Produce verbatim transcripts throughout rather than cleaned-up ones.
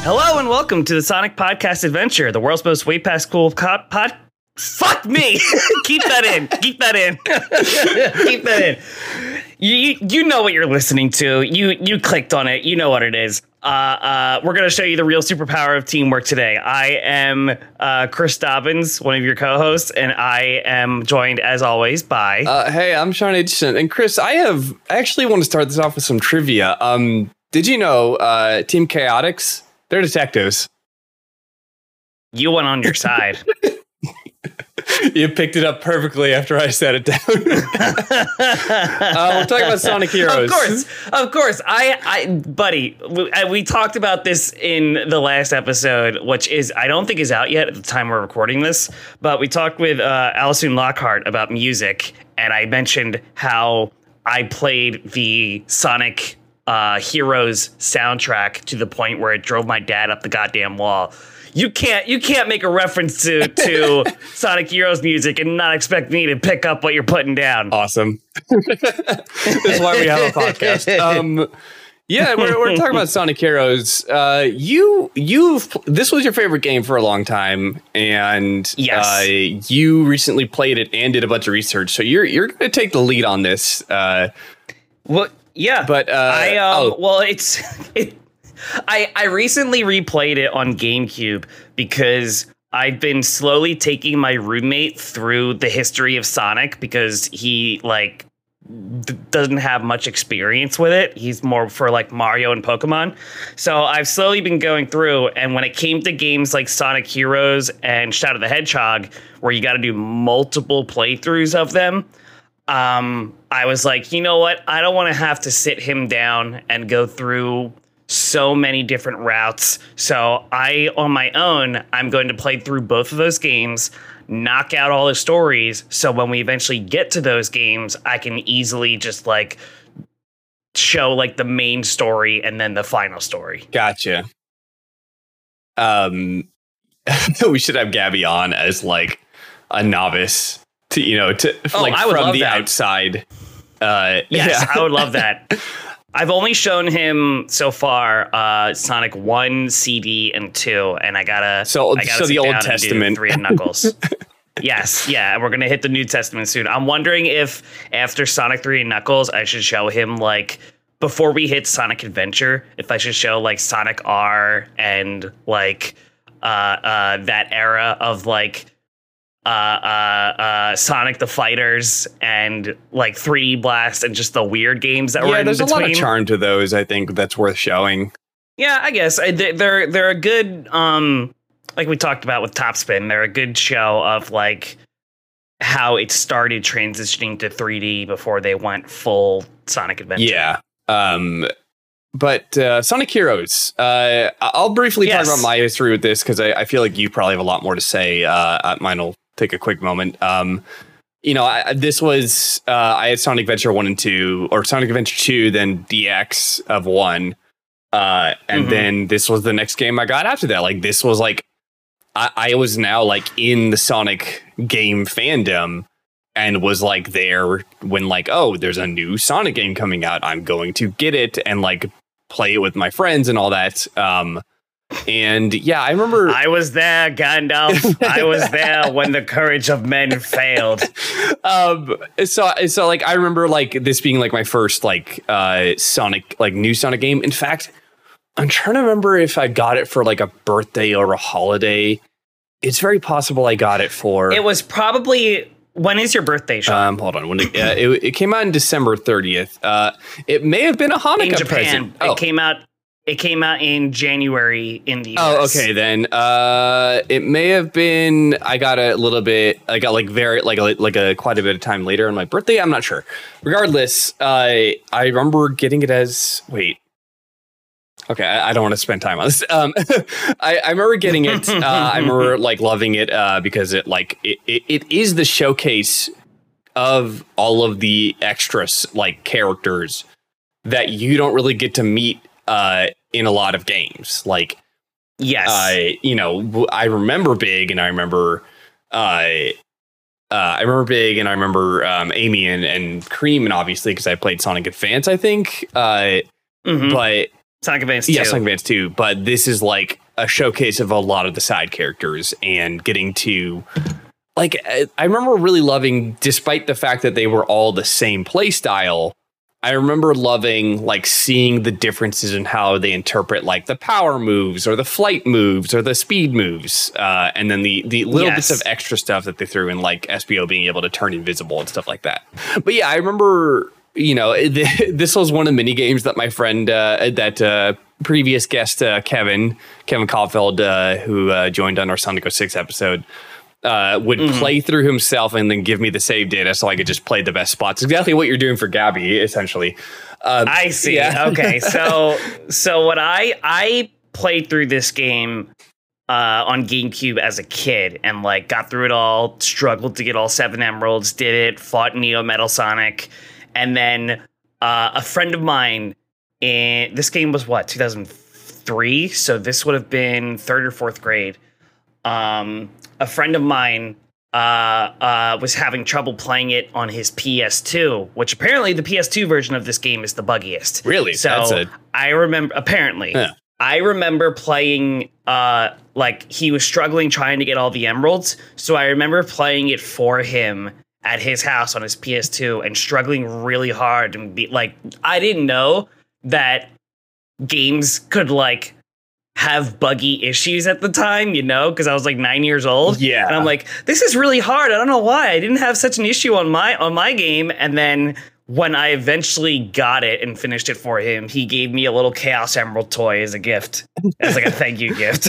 Hello and welcome to the Sonic Podcast Adventure, the world's most way past cool co- pod. Fuck me! Keep that in. Keep that in. Keep that in. You you know what you're listening to. You you clicked on it. You know what it is. Uh, uh, we're gonna show you the real superpower of teamwork today. I am uh, Chris Dobbins, one of your co-hosts, and I am joined as always by. Uh, hey, I'm Sean Aitchison, and Chris, I have I actually want to start this off with some trivia. Um, did you know uh, Team Chaotix? They're detectives. You went on your side. You picked it up perfectly after I set it down. uh, we're talking about Sonic Heroes. Of course, of course. I, I, buddy, we, I, we talked about this in the last episode, which is I don't think is out yet at the time we're recording this. But we talked with uh, Alison Lockhart about music, and I mentioned how I played the Sonic uh, Heroes soundtrack to the point where it drove my dad up the goddamn wall. You can't you can't make a reference to, to Sonic Heroes music and not expect me to pick up what you're putting down. Awesome. That's why we have a podcast. Um, yeah, we're, we're talking about Sonic Heroes. Uh, you you've this was your favorite game for a long time, and yes. uh, you recently played it and did a bunch of research. So you're you're going to take the lead on this. Uh, well, yeah, but uh, I um, oh. well, it's. It, I, I recently replayed it on GameCube because I've been slowly taking my roommate through the history of Sonic because he like d- doesn't have much experience with it. He's more for like Mario and Pokemon. So I've slowly been going through. And when it came to games like Sonic Heroes and Shadow the Hedgehog, where you got to do multiple playthroughs of them, um, I was like, you know what? I don't want to have to sit him down and go through so many different routes. So I, on my own, I'm going to play through both of those games, knock out all the stories. So when we eventually get to those games, I can easily just like show like the main story and then the final story. Gotcha. Um, we should have Gabby on as like a novice to, you know, to oh, like I would from love the that. outside. Uh, yes, yeah. I would love that. I've only shown him so far uh, Sonic one, C D, and two, and I gotta so I gotta so the Old Testament, three and Knuckles. Yes, yeah, and we're gonna hit the New Testament soon. I'm wondering if after Sonic three and Knuckles, I should show him like before we hit Sonic Adventure, if I should show like Sonic R and like uh, uh, that era of like. Uh, uh, uh, Sonic the Fighters and like three D Blast and just the weird games that yeah, were in there's between. a lot of charm to those. I think that's worth showing. Yeah, I guess I, they're they're a good um like we talked about with Topspin. They're a good show of like how it started transitioning to three D before they went full Sonic Adventure. Yeah. Um. But uh, Sonic Heroes, uh, I'll briefly yes. talk about my history with this because I, I feel like you probably have a lot more to say. Uh, mine will take a quick moment. Um, you know, I, this was uh, I had Sonic Adventure one and two, or Sonic Adventure two, then D X of one, uh, and mm-hmm. then this was the next game I got after that. Like this was like I, I was now like in the Sonic game fandom. And was like there when like, oh, there's a new Sonic game coming out. I'm going to get it and like play it with my friends and all that. Um, and yeah, I remember I was there, Gandalf. I was there when the courage of men failed. Um, so so like I remember like this being like my first like uh Sonic like new Sonic game. In fact, I'm trying to remember if I got it for like a birthday or a holiday. It's very possible I got it for. It was probably. When is your birthday, Sean? Um, hold on. When it, uh, it, it came out in December thirtieth. Uh, it may have been a Hanukkah in Japan. present. Oh. It came out. It came out in January in the U S. Oh, okay then. Uh, it may have been. I got a little bit. I got like very like a, like a quite a bit of time later on my birthday. I'm not sure. Regardless, uh, I remember getting it as wait. Okay, I, I don't want to spend time on this. Um, I, I remember getting it. Uh, I remember like loving it uh, because it like it, it, it is the showcase of all of the extras like characters that you don't really get to meet uh, in a lot of games. Like, yes, uh, you know, I remember Big, and I remember. Uh, Uh, I remember Big, and I remember um, Amy and, and Cream, and obviously because I played Sonic Advance, I think. Uh, mm-hmm. But Sonic Advance two. Yeah, Sonic Advance two. But this is like a showcase of a lot of the side characters and getting to, like, I remember really loving, despite the fact that they were all the same play style, I remember loving like seeing the differences in how they interpret like the power moves or the flight moves or the speed moves. Uh, and then the, the little Yes. bits of extra stuff that they threw in, like S B O being able to turn invisible and stuff like that. But yeah, I remember, you know, this was one of the mini games that my friend, uh, that uh, previous guest, uh, Kevin, Kevin Caulfield, uh, who uh, joined on our Sonic oh six episode, Uh, would mm-hmm. play through himself and then give me the save data so I could just play the best spots. Exactly what you're doing for Gabby, essentially. Uh, I see. Yeah. Okay, so so what I I played through this game uh, on GameCube as a kid and like got through it all, struggled to get all seven emeralds, did it, fought Neo Metal Sonic, and then uh, a friend of mine in this game was what two thousand three, so this would have been third or fourth grade. Um, a friend of mine uh, uh, was having trouble playing it on his P S two, which apparently the P S two version of this game is the buggiest. Really? So That's a- I remember, apparently, yeah. I remember playing, uh, like he was struggling trying to get all the emeralds. So I remember playing it for him at his house on his P S two and struggling really hard and be like, I didn't know that games could like have buggy issues at the time, you know, because I was like nine years old. Yeah. And I'm like, this is really hard. I don't know why. I didn't have such an issue on my on my game. And then when I eventually got it and finished it for him, he gave me a little Chaos Emerald toy as a gift. As like a thank you gift.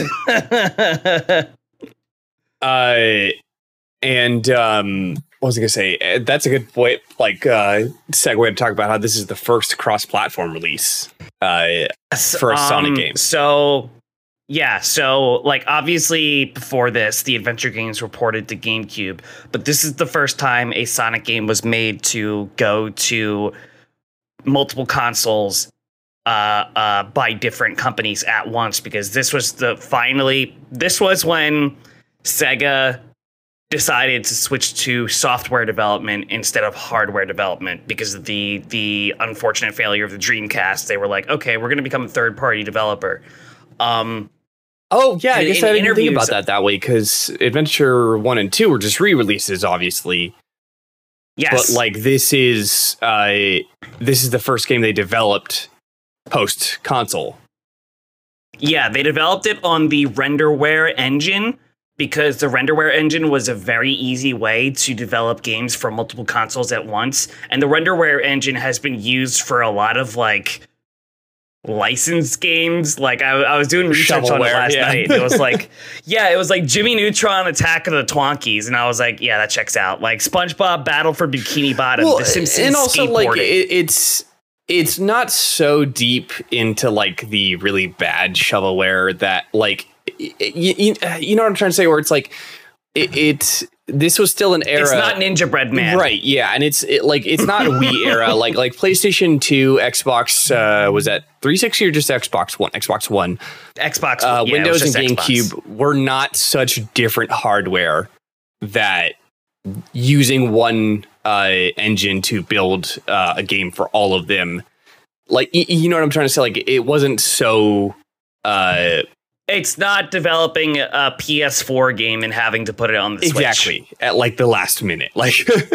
uh, and um, what was I going to say? That's a good point, like uh, segue to talk about how this is the first cross-platform release uh, for a Sonic um, game. So... Yeah, so, like, obviously, before this, the Adventure games were ported to GameCube, but this is the first time a Sonic game was made to go to multiple consoles uh, uh, by different companies at once, because this was the, finally, this was when Sega decided to switch to software development instead of hardware development because of the, the unfortunate failure of the Dreamcast. They were like, okay, we're going to become a third-party developer. Um... Oh, yeah, I guess I didn't think about interviews- that that way, because Adventure one and two were just re-releases, obviously. Yes. But, like, this is uh, this is the first game they developed post-console. Yeah, they developed it on the Renderware engine because the Renderware engine was a very easy way to develop games for multiple consoles at once. And the Renderware engine has been used for a lot of, like, licensed games. Like I, I was doing research on it Shovelware, last yeah. night. It was like, yeah, it was like Jimmy Neutron Attack of the Twonkies, and I was like, yeah, that checks out. Like SpongeBob Battle for Bikini Bottom, Well, The Simpsons, and also like skateboarding. it, it's it's not so deep into like the really bad shovelware that like you, you, you know what I'm trying to say, where it's like it, it this was still an era. It's not Ninja Bread Man, Right, yeah, and it's it, like it's not a Wii era. Like like PlayStation two, Xbox uh, was that three sixty or just Xbox One? Xbox One, Xbox, uh, yeah, it was Windows and just GameCube Xbox. were not such different hardware that using one uh, engine to build uh, a game for all of them, like y- you know what I'm trying to say. Like it wasn't so. Uh, It's not developing a P S four game and having to put it on the Switch. Exactly at like the last minute. Like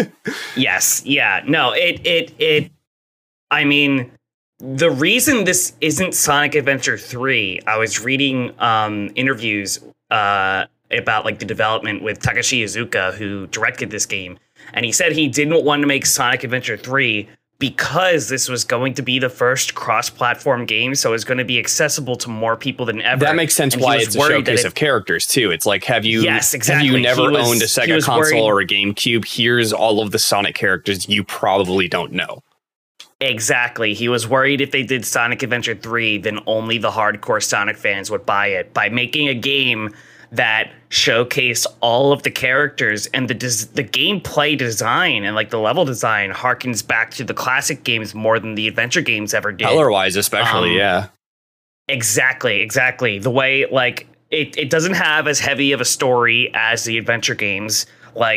yes, yeah, no, it it it. I mean, the reason this isn't Sonic Adventure three, I was reading um, interviews uh, about like the development with Takashi Iizuka, who directed this game, and he said he didn't want to make Sonic Adventure three because this was going to be the first cross-platform game, so it's going to be accessible to more people than ever. that makes sense And he why was it's a worried that showcase it- of characters too. It's like have you Yes, exactly. have you never He was- owned a he Sega was console worried- or a GameCube? Here's all of the Sonic characters you probably don't know. Exactly. He was worried if they did Sonic Adventure three, then only the hardcore Sonic fans would buy it. By making a game that showcased all of the characters and the des- the gameplay design and like the level design harkens back to the classic games more than the adventure games ever did. Color-wise, especially, Um, yeah. Exactly, exactly. The way, like, it, it doesn't have as heavy of a story as the adventure games. Like,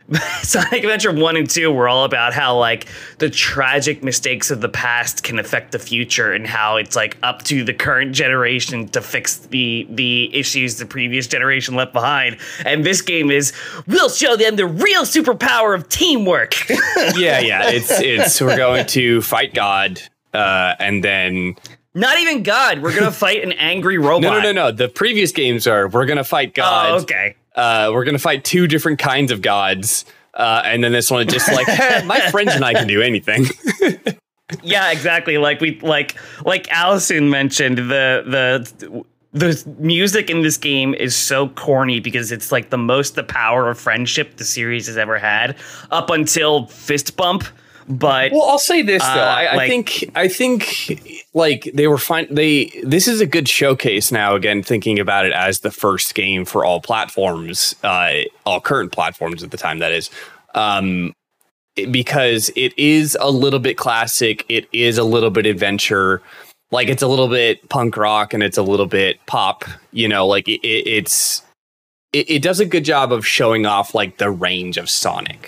Sonic Adventure one and two were all about how, like, the tragic mistakes of the past can affect the future and how it's, like, up to the current generation to fix the the issues the previous generation left behind. And this game is, we'll show them the real superpower of teamwork. yeah, yeah. It's, it's, we're going to fight God, uh, and then... Not even God. We're going to fight an angry robot. No, no, no, no. The previous games are, we're going to fight God. Oh, okay. Uh, we're going to fight two different kinds of gods. Uh, and then this one is just like, hey, my friends and I can do anything. Yeah, exactly. Like we like like Allison mentioned, the the the music in this game is so corny because it's like the most the power of friendship the series has ever had up until Fist Bump. But well, I'll say this though. uh, I, I like- think I think like they were fine. They this is a good showcase now. Again, thinking about it as the first game for all platforms, uh, all current platforms at the time. That is, um, it- because it is a little bit classic. It is a little bit adventure. Like it's a little bit punk rock and it's a little bit pop. You know, like it, it, it's it, it does a good job of showing off like the range of Sonic.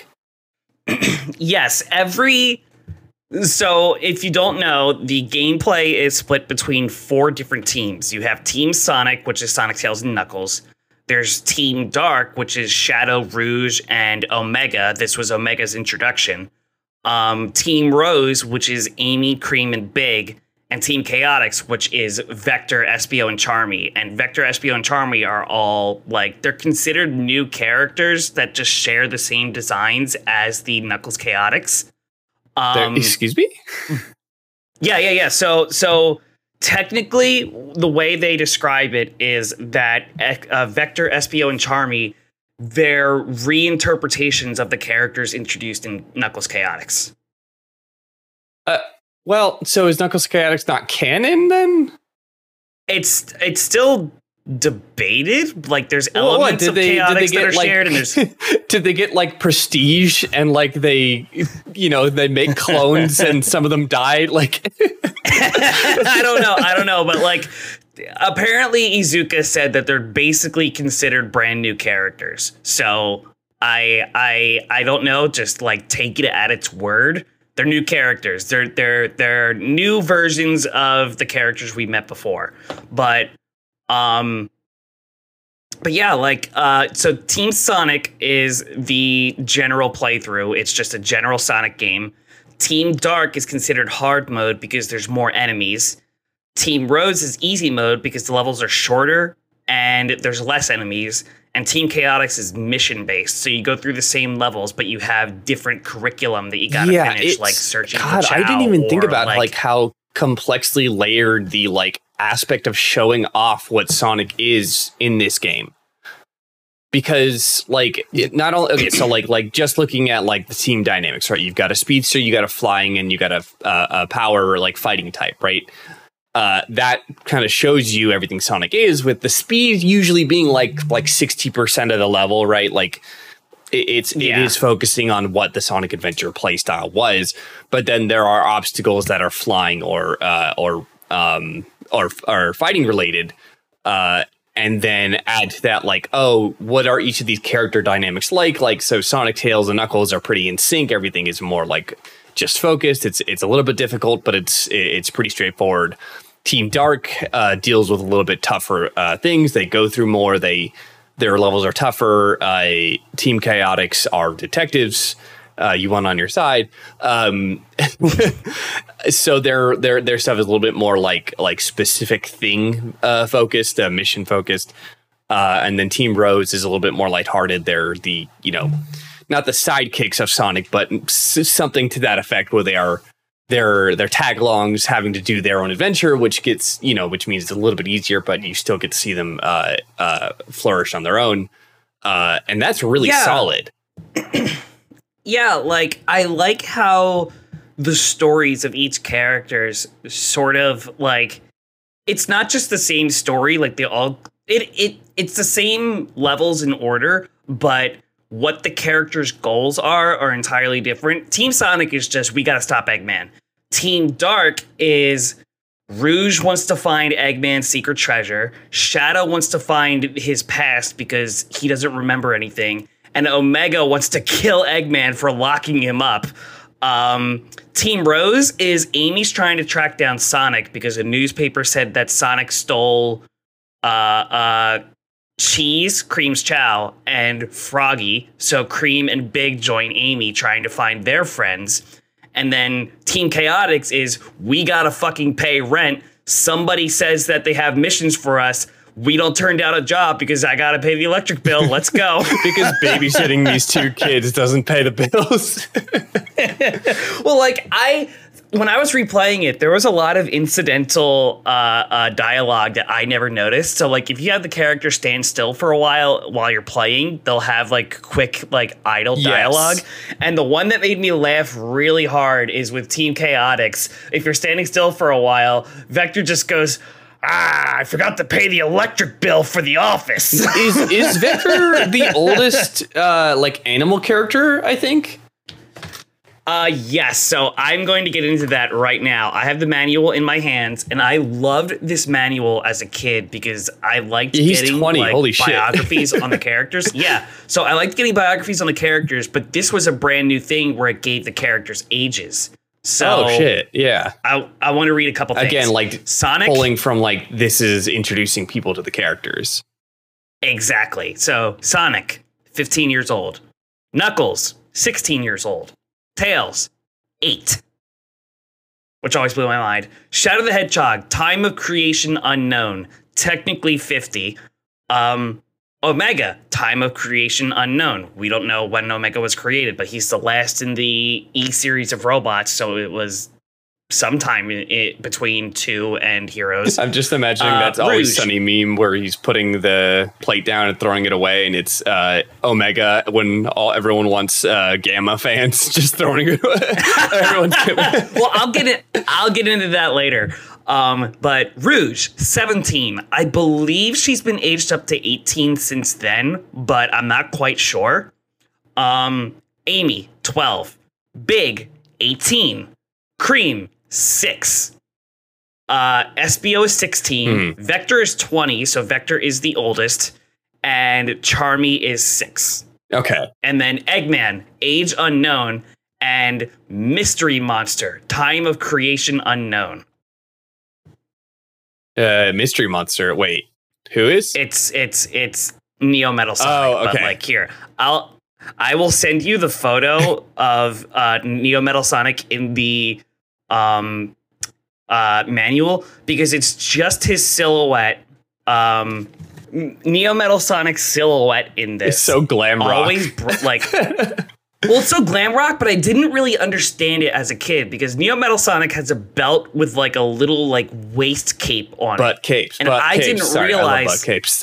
Yes, every... So, if you don't know, the gameplay is split between four different teams. You have Team Sonic, which is Sonic, Tails, and Knuckles. There's Team Dark, which is Shadow, Rouge, and Omega. This was Omega's introduction. Um, Team Rose, which is Amy, Cream, and Big. And Team Chaotix, which is Vector, Espio, and Charmy. And Vector, Espio, and Charmy are all, like, they're considered new characters that just share the same designs as the Knuckles Chaotix. Um, Excuse me? yeah, yeah, yeah. So, so technically, the way they describe it is that uh, Vector, Espio, and Charmy, they're reinterpretations of the characters introduced in Knuckles Chaotix. Uh, well, so is Knuckles Chaotix not canon then? It's it's still debated. Like there's Well, what, elements did of they- did Chaotix they that get, are like- shared, and there's Did they get like prestige and like they, you know, they make clones and some of them died? Like, I don't know, I don't know, but like apparently Iizuka said that they're basically considered brand new characters. So I I I don't know. Just like take it at its word. They're new characters. They're they're they're new versions of the characters we met before. But um but yeah, like uh so Team Sonic is the general playthrough. It's just a general Sonic game. Team Dark is considered hard mode because there's more enemies. Team Rose is easy mode because the levels are shorter and there's less enemies. And Team Chaotix is mission-based, so you go through the same levels, but you have different curriculum that you gotta yeah, finish, it's, like searching God, for Chao. I didn't even think or, about like, how complexly layered the like aspect of showing off what Sonic is in this game. Because like it not only okay, so like like just looking at like the team dynamics, right? You've got a speedster, you got a flying, and you got a, uh, a power like fighting type, right? Uh, that kind of shows you everything Sonic is, with the speed usually being like like sixty percent of the level, right? Like it, it's Yeah. it is focusing on what the Sonic Adventure playstyle was, but then there are obstacles that are flying or uh, or um, or or fighting related, uh, and then add to that like, oh, what are each of these character dynamics like? Like so, Sonic, Tails, and Knuckles are pretty in sync. Everything is more like just focused. It's it's a little bit difficult, but it's it's pretty straightforward. Team Dark uh, deals with a little bit tougher uh, things. They go through more. They their levels are tougher. Uh, Team Chaotix are detectives. Uh, you want on your side. Um, so their their their stuff is a little bit more like like specific thing uh, focused, uh, mission focused. Uh, and then Team Rose is a little bit more lighthearted. They're the you know not the sidekicks of Sonic, but s- something to that effect, where they are. Their their tag-alongs having to do their own adventure, which gets you know, which means it's a little bit easier, but you still get to see them uh, uh, flourish on their own, uh, and that's really Yeah. solid. Yeah, like I like how the stories of each characters sort of like it's not just the same story, like they all it it it's the same levels in order, but what the characters' goals are are entirely different. Team Sonic is just we gotta stop Eggman. Team Dark is Rouge wants to find Eggman's secret treasure. Shadow wants to find his past because he doesn't remember anything. and Omega wants to kill Eggman for locking him up. Um, Team Rose is Amy's trying to track down Sonic because a newspaper said that Sonic stole uh, uh, Cheese, Cream's Chow, and Froggy. So Cream and Big join Amy trying to find their friends. And then Team Chaotix is, we gotta fucking pay rent. Somebody says that they have missions for us. We don't turn down a job because I gotta pay the electric bill. Let's go. Because babysitting these two kids doesn't pay the bills. Well, like I, when I was replaying it, there was a lot of incidental uh, uh, dialogue that I never noticed. So, like, if you have the character stand still for a while while you're playing, they'll have like quick, like idle Yes. dialogue. And the one that made me laugh really hard is with Team Chaotix. If you're standing still for a while, Vector just goes, "Ah, I forgot to pay the electric bill for the office." is is Vector the oldest uh, like animal character? I think. Uh, yes. So I'm going to get into that right now. I have the manual in my hands, and I loved this manual as a kid because I liked He's getting twenty. like, Holy shit. biographies on the characters. Yeah. So I liked getting biographies on the characters, but this was a brand new thing where it gave the characters ages. So Oh shit! Yeah. I I want to read a couple things. Again, like Sonic. pulling from like this is introducing people to the characters. Exactly. So Sonic, fifteen years old. Knuckles, sixteen years old. Tails, eight. Which always blew my mind. Shadow the Hedgehog, time of creation unknown. Technically fifty. Um, Omega, time of creation unknown. We don't know when Omega was created, but he's the last in the E series of robots, so it was sometime in, in between two and Heroes. I'm just imagining Uh, that's Always Rouge. Sunny meme where he's putting the plate down and throwing it away, and it's uh, Omega when all everyone wants uh, Gamma fans just throwing it away. Everyone's Well, I'll get it. I'll get into that later. Um, but Rouge, seventeen. I believe she's been aged up to eighteen since then, but I'm not quite sure. Um, Amy, twelve. Big, eighteen. Cream, six. Uh, S B O is sixteen. Hmm. Vector is twenty, so Vector is the oldest. And Charmy is six. Okay. And then Eggman, age unknown. And Mystery Monster, time of creation unknown. Uh, Mystery Monster. Wait, who is? It's it's it's Neo Metal Sonic. Oh, okay. But like here, I'll I will send you the photo of uh, Neo Metal Sonic in the um uh manual because it's just his silhouette. Um, Neo Metal Sonic's silhouette in this. It's so glam rock. Always br- like. Well, it's so glam rock, but I didn't really understand it as a kid because Neo Metal Sonic has a belt with like a little like waist cape on butt it. capes. And butt I capes. didn't Sorry, I love realize- butt capes.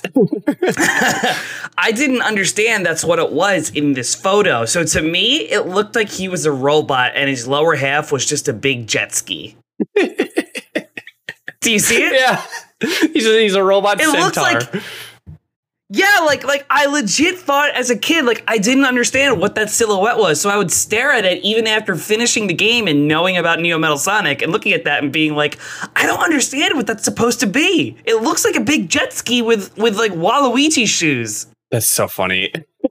I didn't understand that's what it was in this photo. So to me, it looked like he was a robot and his lower half was just a big jet ski. Do you see it? Yeah, he's a, he's a robot It centaur. looks like- Yeah, like like I legit thought as a kid, like I didn't understand what that silhouette was. So I would stare at it even after finishing the game and knowing about Neo Metal Sonic and looking at that and being like, I don't understand what that's supposed to be. It looks like a big jet ski with with like Waluigi shoes. That's so funny.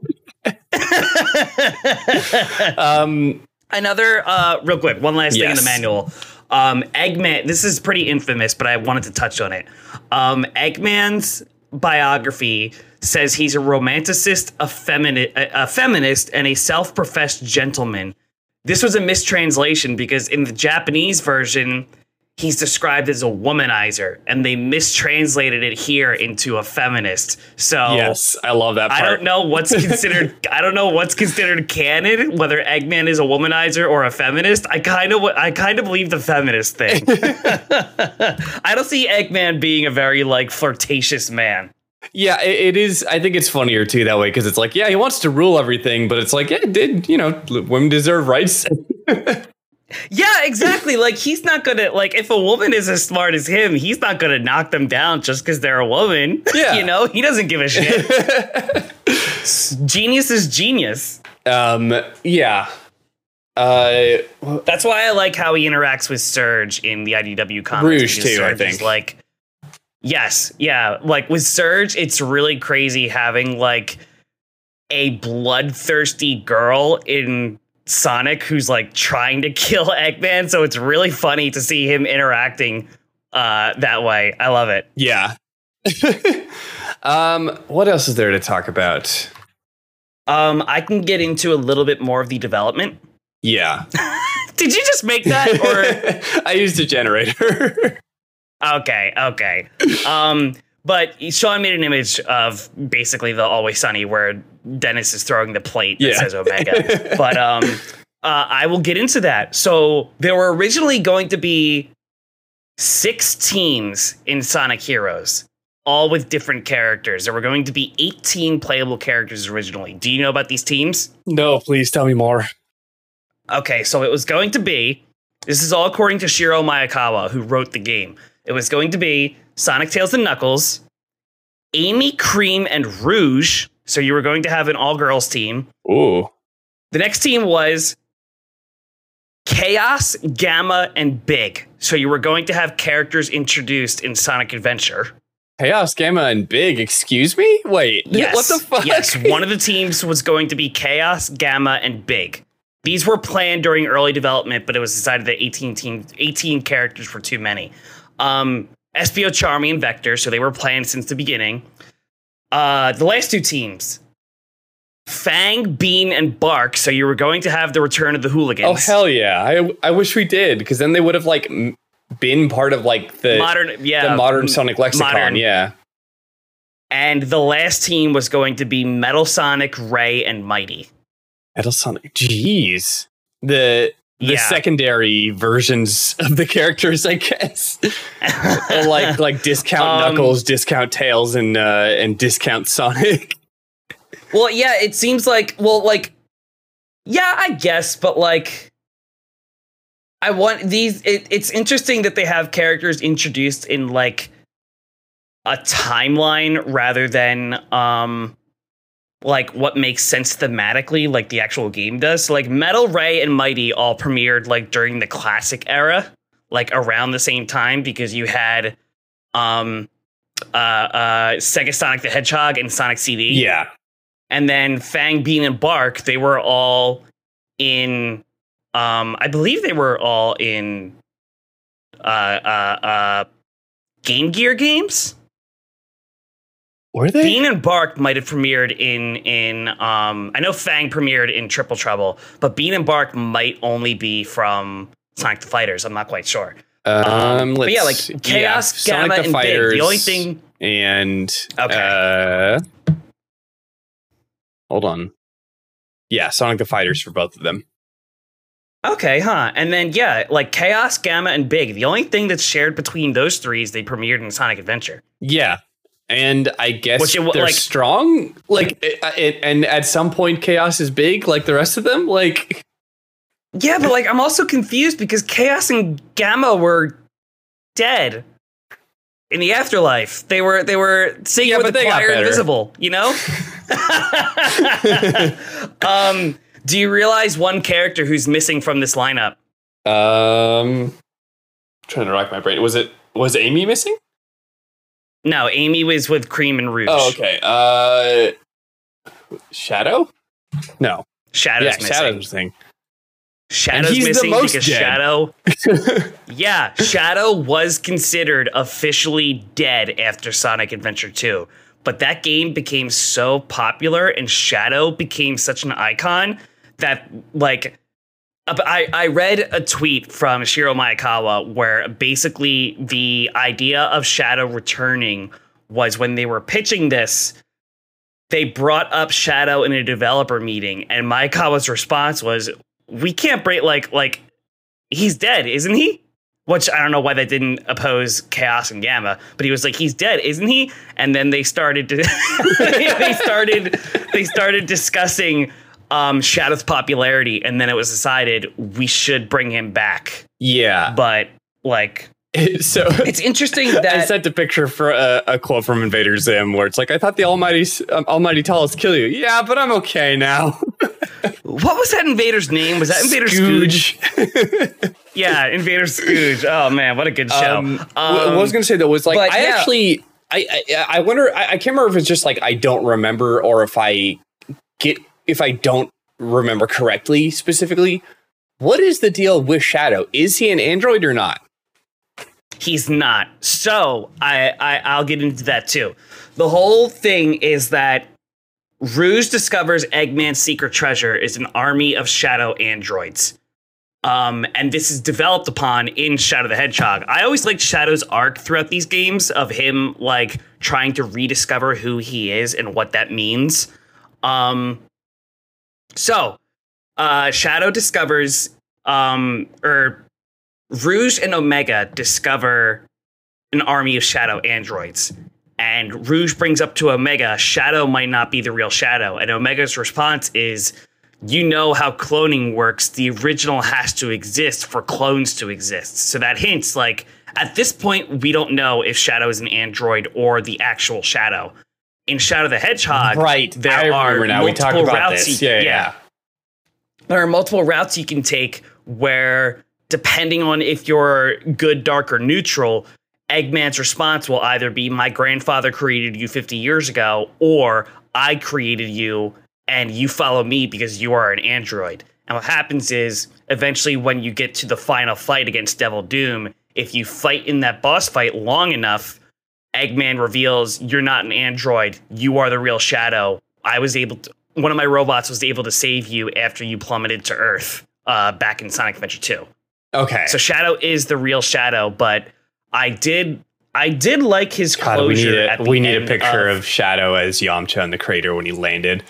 um, Another uh real quick, one last thing in the Yes. manual. Um Eggman, this is pretty infamous, but I wanted to touch on it. Um Eggman's biography says he's a romanticist, a, femini- a, a feminist, and a self-professed gentleman. This was a mistranslation because in the Japanese version, he's described as a womanizer, and they mistranslated it here into a feminist. So yes, I love that part. I don't know what's considered. I don't know what's considered canon. Whether Eggman is a womanizer or a feminist. I kind of. I kind of believe the feminist thing. I don't see Eggman being a very like flirtatious man. Yeah, it, it is. I think it's funnier too that way because it's like, yeah, he wants to rule everything, but it's like, yeah, did you know, women deserve rights? Yeah, exactly. Like he's not gonna like if a woman is as smart as him, he's not gonna knock them down just because they're a woman. Yeah. You know, he doesn't give a shit. Genius is genius. um, yeah. Uh, That's why I like how he interacts with Surge in the I D W comics. Rouge because too, I Surge is think. Like, yes, yeah. Like with Surge, it's really crazy having like a bloodthirsty girl in Sonic who's like trying to kill Eggman. So it's really funny to see him interacting uh, that way. I love it. Yeah. um, what else is there to talk about? Um, I can get into a little bit more of the development. Yeah. Did you just make that? Or I used a generator. okay, okay. Um, but Sean made an image of basically the Always Sunny where Dennis is throwing the plate that yeah. says Omega. But um, uh, I will get into that. So there were originally going to be six teams in Sonic Heroes, all with different characters. There were going to be eighteen playable characters originally. Do you know about these teams? No, please tell me more. Okay, so it was going to be, this is all according to Shiro Maekawa, who wrote the game. It was going to be Sonic, Tails, and Knuckles, Amy, Cream, and Rouge. So you were going to have an all-girls team. Ooh. The next team was Chaos, Gamma, and Big. So you were going to have characters introduced in Sonic Adventure. Chaos, Gamma, and Big, excuse me? Wait, yes. What the fuck? Yes, one of the teams was going to be Chaos, Gamma, and Big. These were planned during early development, but it was decided that eighteen, team, eighteen characters were too many. Um, Espio, Charmy, and Vector, so they were planned since the beginning. Uh, the last two teams, Fang, Bean, and Bark, so you were going to have the return of the Hooligans. Oh, hell yeah. I, I wish we did, because then they would have, like, m- been part of, like, the modern, yeah, the modern Sonic lexicon, modern. yeah. And the last team was going to be Metal Sonic, Ray, and Mighty. Metal Sonic, jeez. The the yeah. secondary versions of the characters, I guess. like like discount um, Knuckles, discount Tails, and uh, and discount Sonic. Well, yeah, it seems like, well, like, yeah, I guess, but like, I want these, it, it's interesting that they have characters introduced in like a timeline rather than, um, like what makes sense thematically, like the actual game does. So like Metal, Ray, and Mighty all premiered like during the classic era, like around the same time, because you had um uh uh Sega Sonic the Hedgehog and Sonic C D. Yeah. And then Fang, Bean, and Bark, they were all in um I believe they were all in uh uh uh Game Gear games. Were they? Bean and Bark might have premiered in in um I know Fang premiered in Triple Trouble, but Bean and Bark might only be from Sonic the Fighters. I'm not quite sure. Um, um let's, but yeah, like Chaos, yeah, Gamma, Sonic the and Fighters Big. The only thing and okay. Uh, hold on. Yeah, Sonic the Fighters for both of them. Okay, huh? And then yeah, like Chaos, Gamma, and Big. The only thing that's shared between those three is they premiered in Sonic Adventure. Yeah. And I guess Which it, they're like, strong. Like, it, it, and at some point, Chaos is big, like the rest of them. Like, yeah, but like I'm also confused because Chaos and Gamma were dead in the afterlife. They were they were singing yeah, with the choir invisible. You know. um, do you realize one character who's missing from this lineup? Um, I'm trying to rack my brain. Was it was Amy missing? No, Amy was with Cream and Rouge. Oh, okay. Uh, Shadow? No. Shadow's yeah, missing. Shadow's missing. Shadow's and he's missing the most because dead. Shadow. Yeah, Shadow was considered officially dead after Sonic Adventure two. But that game became so popular and Shadow became such an icon that, like, I, I read a tweet from Shiro Maekawa where basically the idea of Shadow returning was when they were pitching this, they brought up Shadow in a developer meeting, and Maekawa's response was, "We can't break like like he's dead, isn't he?" Which I don't know why they didn't oppose Chaos and Gamma, but he was like, "He's dead, isn't he?" And then they started to they started they started discussing Um, Shadow's popularity, and then it was decided we should bring him back. Yeah, but like, so it's interesting that I sent a picture for a, a quote from Invader Zim where it's like, "I thought the Almighty um, Almighty Talos kill you." Yeah, but I'm okay now. What was that Invader's name? Was that Invader Scooge? Scooge? Yeah, Invader Scooge. Oh man, what a good show. Um, um, what I was gonna say though was like, I yeah. actually, I, I I wonder, I, I can't remember if it's just like I don't remember or if I get if I don't remember correctly specifically, what is the deal with Shadow? Is he an android or not? He's not. So I, I I'll get into that too. The whole thing is that Rouge discovers Eggman's secret treasure is an army of Shadow androids. Um, and this is developed upon in Shadow the Hedgehog. I always liked Shadow's arc throughout these games of him like trying to rediscover who he is and what that means. Um, so uh, Shadow discovers, um, or Rouge and Omega discover an army of Shadow androids. And Rouge brings up to Omega, Shadow might not be the real Shadow. And Omega's response is, you know how cloning works. The original has to exist for clones to exist. So that hints, like, at this point, we don't know if Shadow is an android or the actual Shadow. In Shadow the Hedgehog, right. there I are remember now. We talked multiple about routes this. you, Yeah, yeah, yeah. There are multiple routes you can take where, depending on if you're good, dark, or neutral, Eggman's response will either be, my grandfather created you fifty years ago, or I created you and you follow me because you are an android. And what happens is, eventually when you get to the final fight against Devil Doom, if you fight in that boss fight long enough, Eggman reveals you're not an android, you are the real Shadow. I was able to, one of my robots was able to save you after you plummeted to Earth uh, back in Sonic Adventure two. Okay. So Shadow is the real Shadow, but I did I did like his God, closure. we need a, at the we need end a picture of, of Shadow as Yamcha in the crater when he landed.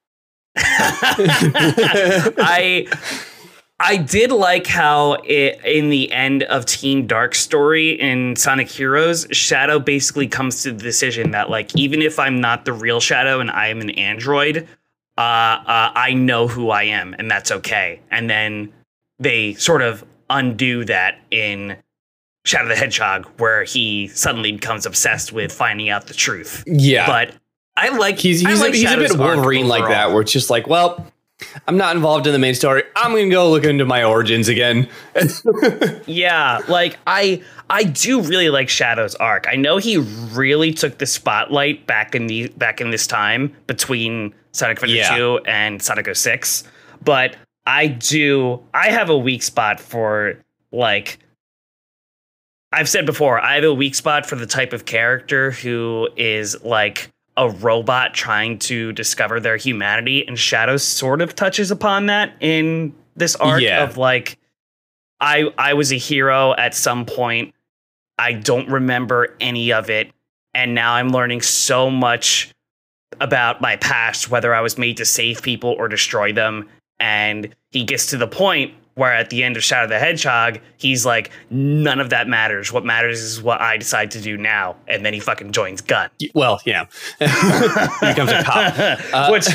I I did like how it, in the end of Team Dark story in Sonic Heroes, Shadow basically comes to the decision that, like, even if I'm not the real Shadow and I am an android, uh, uh, I know who I am, and that's okay. And then they sort of undo that in Shadow the Hedgehog, where he suddenly becomes obsessed with finding out the truth. Yeah. But I like he's he's, I like a, he's a bit Shadow's arc Wolverine like overall. that, where it's just like, well, I'm not involved in the main story. I'm going to go look into my origins again. Yeah, like I I do really like Shadow's arc. I know he really took the spotlight back in the back in this time between Sonic Adventure Yeah. two and Sonic oh six, but I do I have a weak spot for, like, I've said before, I have a weak spot for the type of character who is like a robot trying to discover their humanity, and Shadow sort of touches upon that in this arc Yeah. of, like, I I was a hero at some point. I don't remember any of it, and now I'm learning so much about my past, whether I was made to save people or destroy them. And he gets to the point where at the end of Shadow the Hedgehog, he's like, none of that matters. What matters is what I decide to do now. And then he fucking joins Gun. Well, yeah. He becomes a cop. Uh, Which,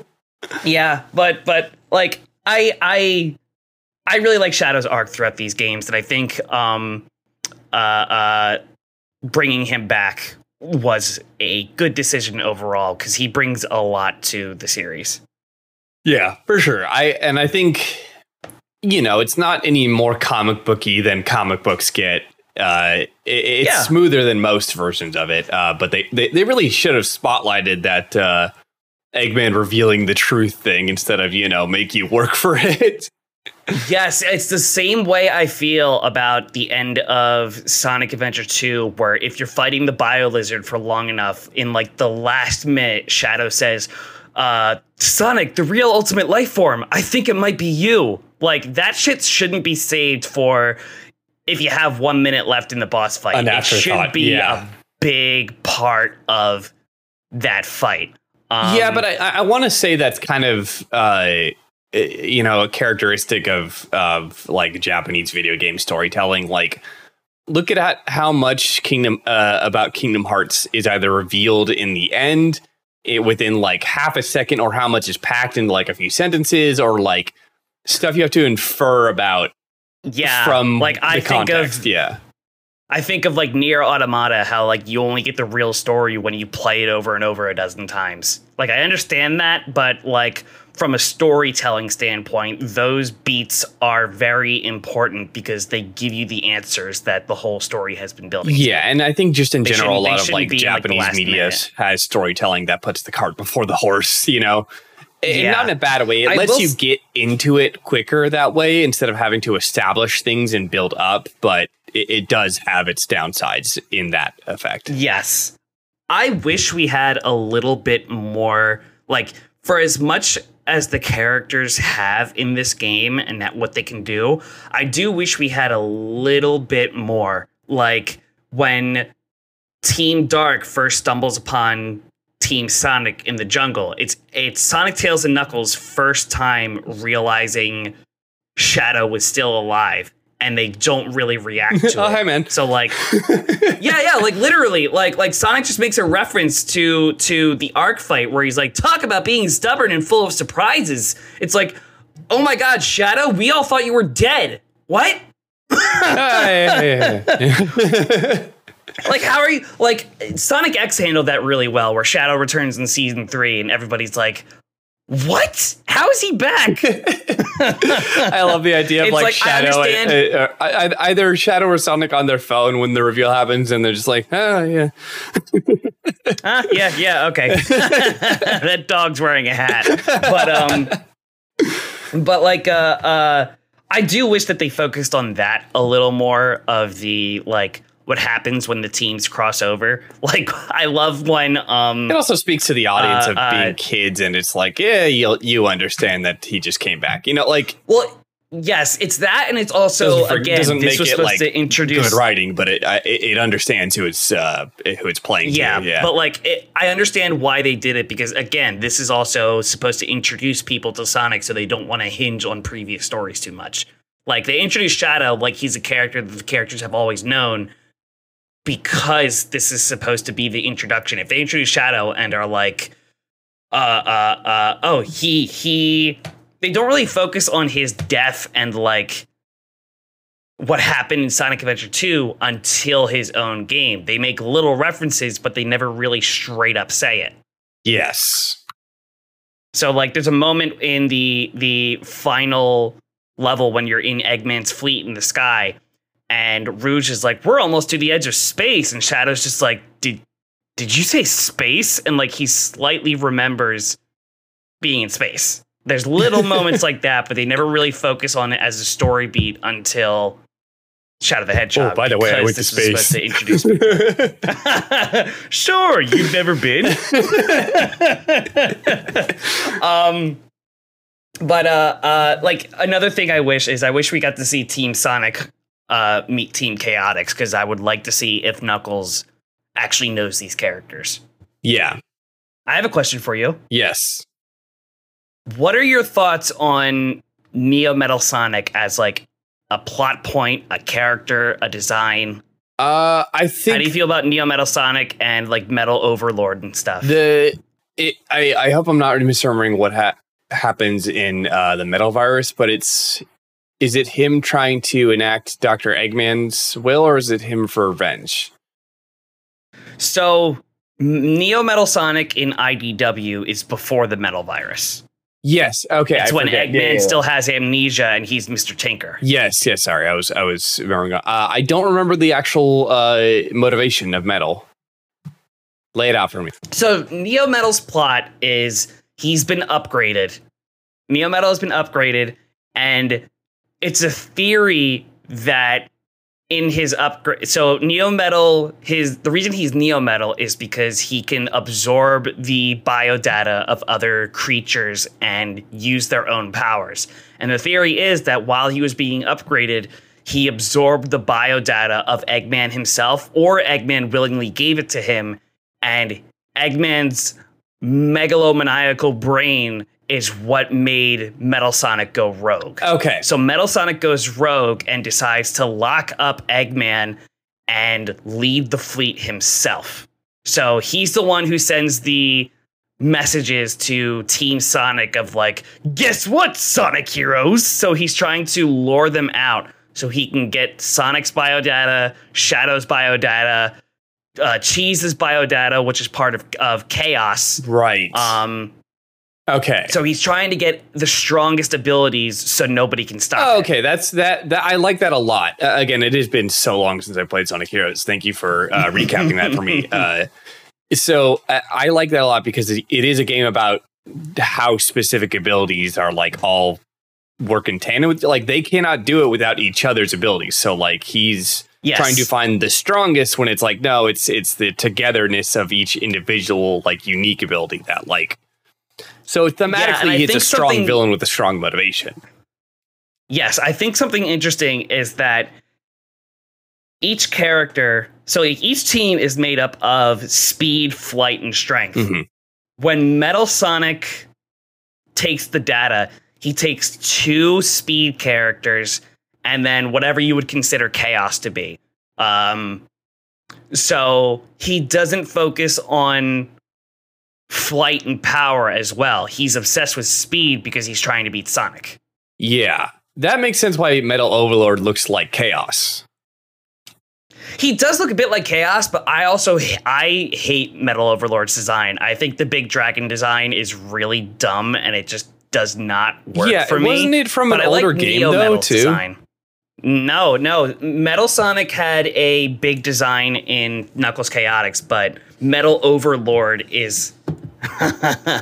yeah, but, but like, I, I, I really like Shadow's arc throughout these games. And I think um, uh, uh, bringing him back was a good decision overall, because he brings a lot to the series. Yeah, for sure. I and I think, you know, it's not any more comic booky than comic books get. Uh, it, it's Yeah. smoother than most versions of it. Uh, but they, they, they really should have spotlighted that uh, Eggman revealing the truth thing instead of, you know, make you work for it. Yes, it's the same way I feel about the end of Sonic Adventure two, where if you're fighting the Bio Lizard for long enough, in like the last minute, Shadow says, uh, Sonic, the real ultimate life form, I think it might be you. Like, that shit shouldn't be saved for if you have one minute left in the boss fight. An It should afterthought, be yeah. a big part of that fight. Um, Yeah, but I, I want to say that's kind of, uh, you know, a characteristic of, of like Japanese video game storytelling. Like, look at how much Kingdom uh, about Kingdom Hearts is either revealed in the end it, within like half a second, or how much is packed into like a few sentences, or like stuff you have to infer about yeah, from like I the think context. of Yeah. I think of like Nier Automata, how like you only get the real story when you play it over and over a dozen times. Like, I understand that, but like from a storytelling standpoint, those beats are very important because they give you the answers that the whole story has been building. to. Yeah, and I think just in They general, a shouldn't- they lot of shouldn't like be in, like, the Japanese last media minute. has storytelling that puts the cart before the horse, you know? And Yeah. not in a bad way. It I lets will you s- get into it quicker that way instead of having to establish things and build up. But it, it does have its downsides in that effect. Yes. I wish we had a little bit more, like, for as much as the characters have in this game and that what they can do, I do wish we had a little bit more. Like, when Team Dark first stumbles upon Team Sonic in the jungle, it's it's Sonic, Tails, and Knuckles' first time realizing Shadow was still alive, and they don't really react to Oh, it. hi, man. So, like, yeah, yeah, like literally, like like Sonic just makes a reference to to the Arc fight where he's like, talk about being stubborn and full of surprises. It's like, oh my God, Shadow, we all thought you were dead. What? Yeah, yeah, yeah, yeah. Like, how are you? Like, Sonic X handled that really well, where Shadow returns in season three, and everybody's like, "What? How is he back?" I love the idea of It's like, like, I Shadow, understand- uh, uh, uh, either Shadow or Sonic on their phone when the reveal happens, and they're just like, "Oh yeah." Huh? Yeah, yeah, okay. That dog's wearing a hat, but um, but like, uh, uh, I do wish that they focused on that a little more of the like. What happens when the teams cross over. Like, I love when um It also speaks to the audience Uh, of uh, being kids, and it's like, yeah, you you understand that he just came back. You know, like well, yes, it's that, and it's also doesn't for- again doesn't this make was it supposed like to introduce good writing, but it I- it, it understands who it's uh who it's playing. yeah, to. yeah. but like it, I understand why they did it, because again, this is also supposed to introduce people to Sonic, so they don't want to hinge on previous stories too much. Like, they introduced Shadow like he's a character that the characters have always known, because this is supposed to be the introduction. If they introduce Shadow and are like, uh, uh, uh, oh, he, he, they don't really focus on his death and like what happened in Sonic Adventure two until his own game. They make little references, but they never really straight up say it. Yes. So like, there's a moment in the the final level when you're in Eggman's fleet in the sky, and Rouge is like, we're almost to the edge of space. And Shadow's just like, did did you say space? And like, he slightly remembers being in space. There's little moments like that, but they never really focus on it as a story beat until Shadow the Hedgehog. Oh, by the way, I went to because this was space. supposed to introduce people. Sure, you've never been. um, but uh, uh, like another thing I wish is I wish we got to see Team Sonic uh, meet Team Chaotix, because I would like to see if Knuckles actually knows these characters. Yeah. I have a question for you. Yes. What are your thoughts on Neo Metal Sonic as like a plot point, a character, a design? Uh, I How think do you feel about Neo Metal Sonic and like Metal Overlord and stuff? the it, I I hope I'm not misremembering what ha- happens in uh, the Metal Virus, but it's is it him trying to enact Doctor Eggman's will, or is it him for revenge? So Neo Metal Sonic in I D W is before the Metal Virus. Yes. Okay. It's I when forget. Eggman Yeah, yeah, yeah. still has amnesia and he's Mister Tinker. Yes. Yes. Sorry, I was I was remembering. Uh, I don't remember the actual uh, motivation of Metal. Lay it out for me. So Neo Metal's plot is he's been upgraded. Neo Metal has been upgraded, and it's a theory that in his upgrade, so Neo Metal, his the reason he's Neo Metal is because he can absorb the biodata of other creatures and use their own powers. And the theory is that while he was being upgraded, he absorbed the biodata of Eggman himself, or Eggman willingly gave it to him, and Eggman's megalomaniacal brain is what made Metal Sonic go rogue. Okay. So Metal Sonic goes rogue and decides to lock up Eggman and lead the fleet himself. So he's the one who sends the messages to Team Sonic of like, guess what, Sonic heroes? So he's trying to lure them out so he can get Sonic's biodata, Shadow's biodata, uh, Cheese's biodata, which is part of, of Chaos. Right. Um, okay. so he's trying to get the strongest abilities so nobody can stop Oh, him. okay, that's that, that. I like that a lot. Uh, again, it has been so long since I played Sonic Heroes. Thank you for uh, recapping that for me. Uh, so I, I like that a lot because it, it is a game about how specific abilities are like all work in tandem with, like they cannot do it without each other's abilities. So like he's yes. trying to find the strongest when it's like, no, it's it's the togetherness of each individual like unique ability that like. So thematically, yeah, it's a strong villain with a strong motivation. Yes, I think something interesting is that each character, so each team is made up of speed, flight, and strength. Mm-hmm. When Metal Sonic takes the data, he takes two speed characters and then whatever you would consider chaos to be. Um, so he doesn't focus on flight and power as well. He's obsessed with speed because he's trying to beat Sonic. Yeah, that makes sense why Metal Overlord looks like Chaos. He does look a bit like Chaos, but I also I hate Metal Overlord's design. I think the big dragon design is really dumb and it just does not work yeah, for me. Wasn't it from an older like game Neo though Metal's too? Design. No, no. Metal Sonic had a big design in Knuckles Chaotix, but Metal Overlord is... Let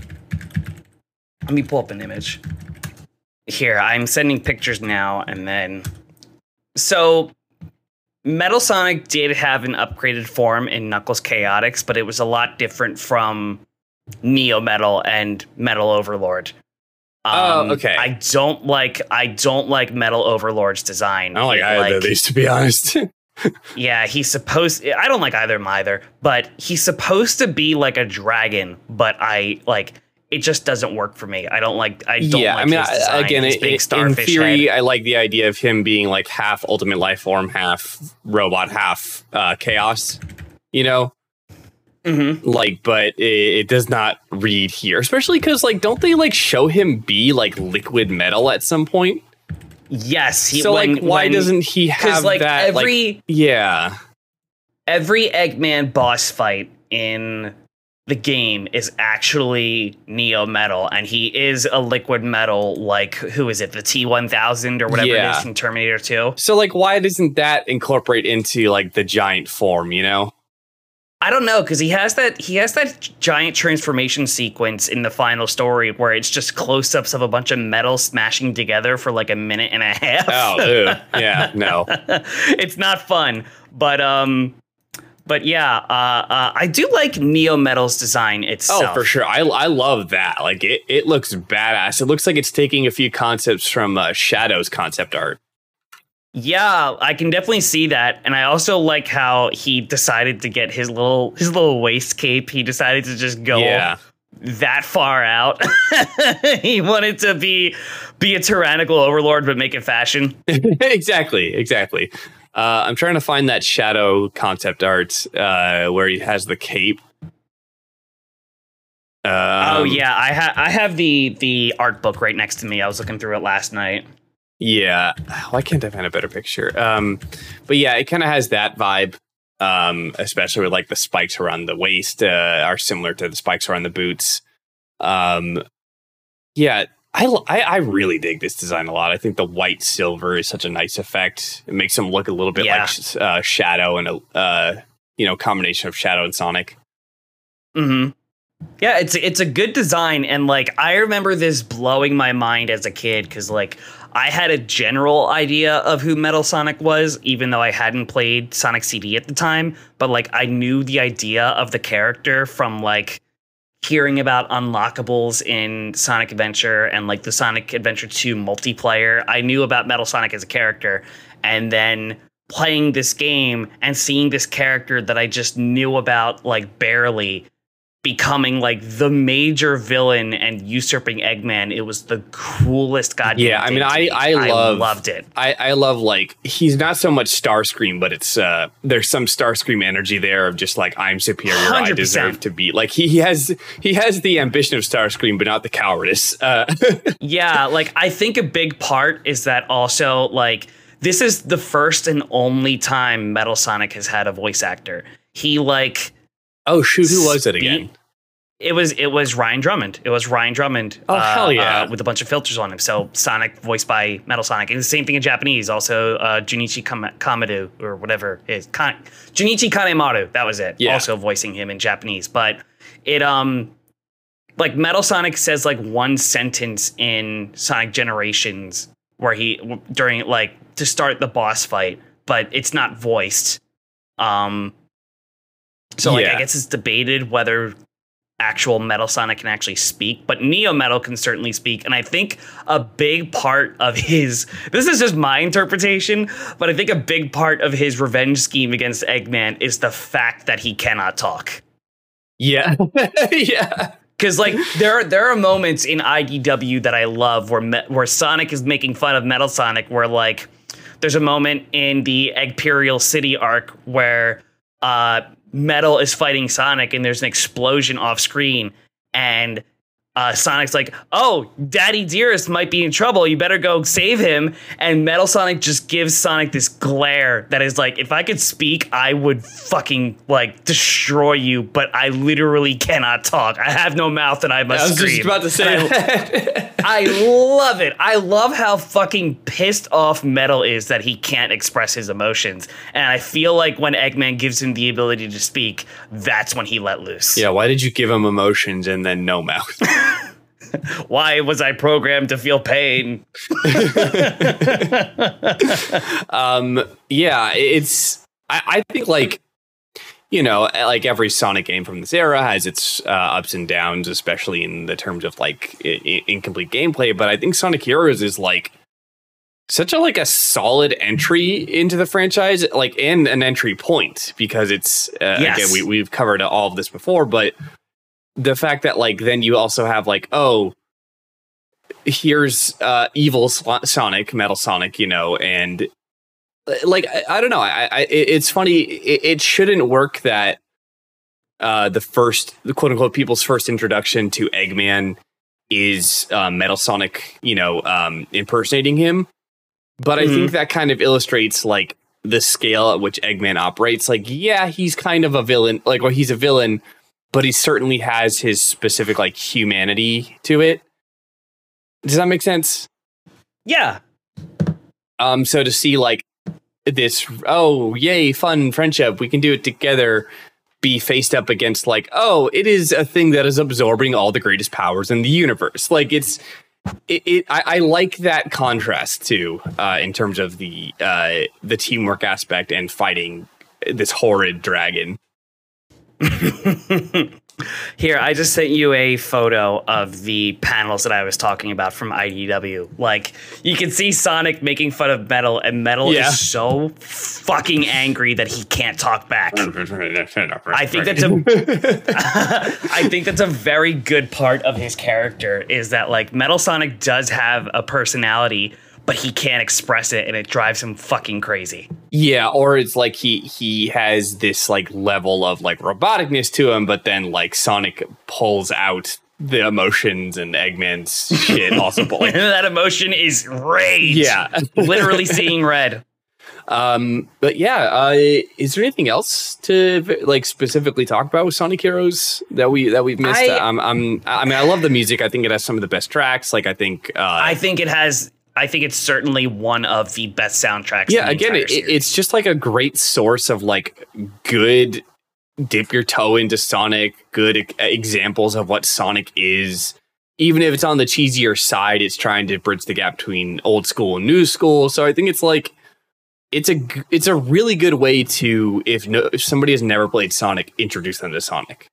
me pull up an image. Here, I'm sending pictures now, and then... So, Metal Sonic did have an upgraded form in Knuckles Chaotix, but it was a lot different from Neo Metal and Metal Overlord. Um, oh, okay. I don't like I don't like Metal Overlord's design. I don't like either like, of these, to be honest. Yeah, he's supposed... I don't like either of them either, but he's supposed to be like a dragon, but I, like, it just doesn't work for me. I don't like... I don't yeah, like I mean, his design, again, his it, big in theory, head. I like the idea of him being, like, half Ultimate Life Form, half robot, half uh, Chaos, you know? Mm-hmm. Like, but it, it does not read here, especially because, like, don't they, like, show him be, like, liquid metal at some point? Yes. He, so, when, like, why when, doesn't he have like, that? Every, like, yeah. Every Eggman boss fight in the game is actually Neo Metal, and he is a liquid metal, like, who is it? The T one thousand or whatever yeah. it is from Terminator two? So, like, why doesn't that incorporate into, like, the giant form, you know? I don't know, because he has that he has that giant transformation sequence in the final story where it's just close-ups of a bunch of metal smashing together for like a minute and a half. Oh, ew. Yeah, no. It's not fun, but um, but yeah, uh, uh, I do like Neo Metal's design itself. Oh, for sure. I I love that. Like it, it looks badass. It looks like it's taking a few concepts from uh, Shadow's concept art. Yeah, I can definitely see that, and I also like how he decided to get his little his little waist cape. He decided to just go yeah. that far out. He wanted to be be a tyrannical overlord, but make it fashion. exactly, exactly. Uh, I'm trying to find that Shadow concept art uh, where he has the cape. Um, oh yeah, I have I have the the art book right next to me. I was looking through it last night. Yeah, why can't I find a better picture? Um, but yeah, it kind of has that vibe, um, especially with like the spikes around the waist uh, are similar to the spikes around the boots. Um, yeah, I, I I really dig this design a lot. I think the white silver is such a nice effect. It makes him look a little bit yeah. like uh, Shadow and a uh, you know combination of Shadow and Sonic. Mm-hmm. Yeah, it's it's a good design, and like I remember this blowing my mind as a kid because like I had a general idea of who Metal Sonic was, even though I hadn't played Sonic C D at the time. But like I knew the idea of the character from like hearing about unlockables in Sonic Adventure and like the Sonic Adventure two multiplayer. I knew about Metal Sonic as a character, and then playing this game and seeing this character that I just knew about like barely becoming like the major villain and usurping Eggman. It was the coolest goddamn yeah I mean I, I I love loved it I, I love like he's not so much Starscream, but it's uh there's some Starscream energy there of just like I'm superior, one hundred percent. I deserve to be like he, he has he has the ambition of Starscream but not the cowardice. uh yeah like I think a big part is that also like this is the first and only time Metal Sonic has had a voice actor. He like oh shoot, who was it again? It was it was Ryan Drummond. It was Ryan Drummond. Oh, uh, hell yeah. Uh, with a bunch of filters on him. So Sonic voiced by Metal Sonic. And the same thing in Japanese. Also uh, Junichi Kam- Kamado or whatever it is. Kan- Junichi Kanemaru. That was it. Yeah. Also voicing him in Japanese. But it um like Metal Sonic says like one sentence in Sonic Generations where he during like to start the boss fight, but it's not voiced. Um, so like Yeah. I guess it's debated whether actual Metal Sonic can actually speak, but Neo Metal can certainly speak. And I think a big part of his, this is just my interpretation, but I think a big part of his revenge scheme against Eggman is the fact that he cannot talk. Yeah. Yeah. Because like there are there are moments in I D W that I love where Me- where Sonic is making fun of Metal Sonic, where like there's a moment in the Eggperial City arc where uh Metal is fighting Sonic and there's an explosion off screen, and uh, Sonic's like, oh, Daddy Dearest might be in trouble. You better go save him. And Metal Sonic just gives Sonic this glare that is like, if I could speak, I would fucking like destroy you. But I literally cannot talk. I have no mouth and I must I was scream. just about to say And that. I, I love it. I love how fucking pissed off Metal is that he can't express his emotions. And I feel like when Eggman gives him the ability to speak, that's when he let loose. Yeah, why did you give him emotions and then no mouth? Why was I programmed to feel pain? um, yeah, it's. I, I think like, you know, like every Sonic game from this era has its uh, ups and downs, especially in the terms of like I- I- incomplete gameplay. But I think Sonic Heroes is like such a like a solid entry into the franchise, like and an entry point because it's uh, Yes. again we we've covered all of this before, but the fact that like then you also have like oh here's uh evil Sonic, Metal Sonic, you know, and like I, I don't know, I, I it's funny, it, it shouldn't work that uh the first the quote unquote people's first introduction to Eggman is uh, Metal Sonic, you know, um impersonating him, but I Mhm. think that kind of illustrates like the scale at which Eggman operates. Like, yeah, he's kind of a villain, like well he's a villain, but he certainly has his specific like humanity to it. Does that make sense? Yeah. Um, so to see like this, oh yay, fun friendship, we can do it together, be faced up against like, oh, it is a thing that is absorbing all the greatest powers in the universe. Like it's, it, it I, I like that contrast too, uh, in terms of the uh, the teamwork aspect and fighting this horrid dragon. Here, I just sent you a photo of the panels that I was talking about from I D W. Like, you can see Sonic making fun of Metal, and Metal Yeah. is so fucking angry that he can't talk back. I think that's a I think that's a very good part of his character, is that like Metal Sonic does have a personality, but he can't express it, and it drives him fucking crazy. Yeah, or it's like he he has this like level of like roboticness to him, but then like Sonic pulls out the emotions and Eggman's shit also pulling. That emotion is rage. Yeah. Literally seeing red. Um, but yeah, uh, is there anything else to like specifically talk about with Sonic Heroes that we that we've missed? I- I'm, I'm I mean, I love the music. I think it has some of the best tracks. Like I think, uh, I think it has. I think it's certainly one of the best soundtracks. yeah. in the Again, entire it, series. it's just like a great source of like good dip your toe into Sonic. Good e- examples of what Sonic is. Even if it's on the cheesier side, it's trying to bridge the gap between old school and new school. So I think it's like. It's a g- it's a really good way to if no if somebody has never played Sonic, introduce them to Sonic.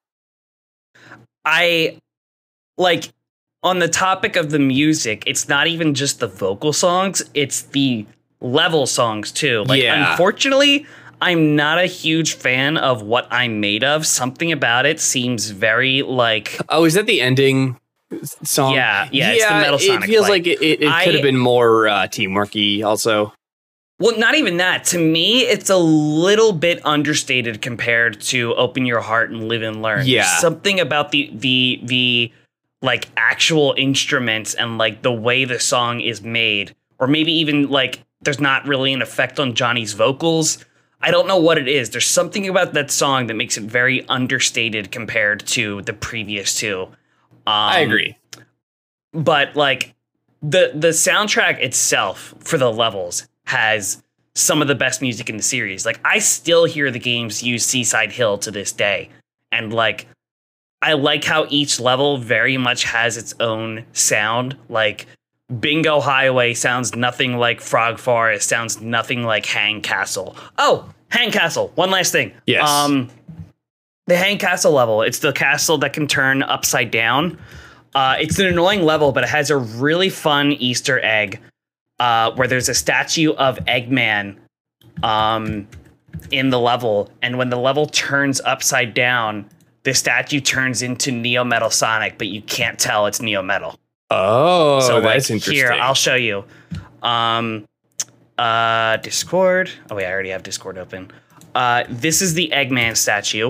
I like on the topic of the music. It's not even just the vocal songs; it's the level songs too. Like, Yeah. unfortunately, I'm not a huge fan of What I'm Made Of. Something about it seems very like. Oh, is that the ending song? Yeah, yeah, it's the Metal Sonic It feels fight. like it, it, it I- could have been more uh, teamworky. Also, Well, not even that. To me, it's a little bit understated compared to Open Your Heart and Live and Learn. Yeah. There's something about the the the like actual instruments and like the way the song is made, or maybe even like there's not really an effect on Johnny's vocals. I don't know what it is. There's something about that song that makes it very understated compared to the previous two. Um, I agree. But like the the soundtrack itself for the levels has some of the best music in the series. Like, I still hear the games use Seaside Hill to this day, and like I like how each level very much has its own sound. Like Bingo Highway sounds nothing like Frog Forest, sounds nothing like Hang Castle. Oh, Hang Castle. One last thing. Yes. Um, the Hang Castle level. It's the castle that can turn upside down. Uh, it's an annoying level, but it has a really fun Easter egg uh, where there's a statue of Eggman um, in the level. And when the level turns upside down, the statue turns into Neo Metal Sonic, but you can't tell it's Neo Metal. Oh, so like, that's interesting. Here, I'll show you. Um, uh, Discord. Oh, wait, I already have Discord open. Uh, this is the Eggman statue.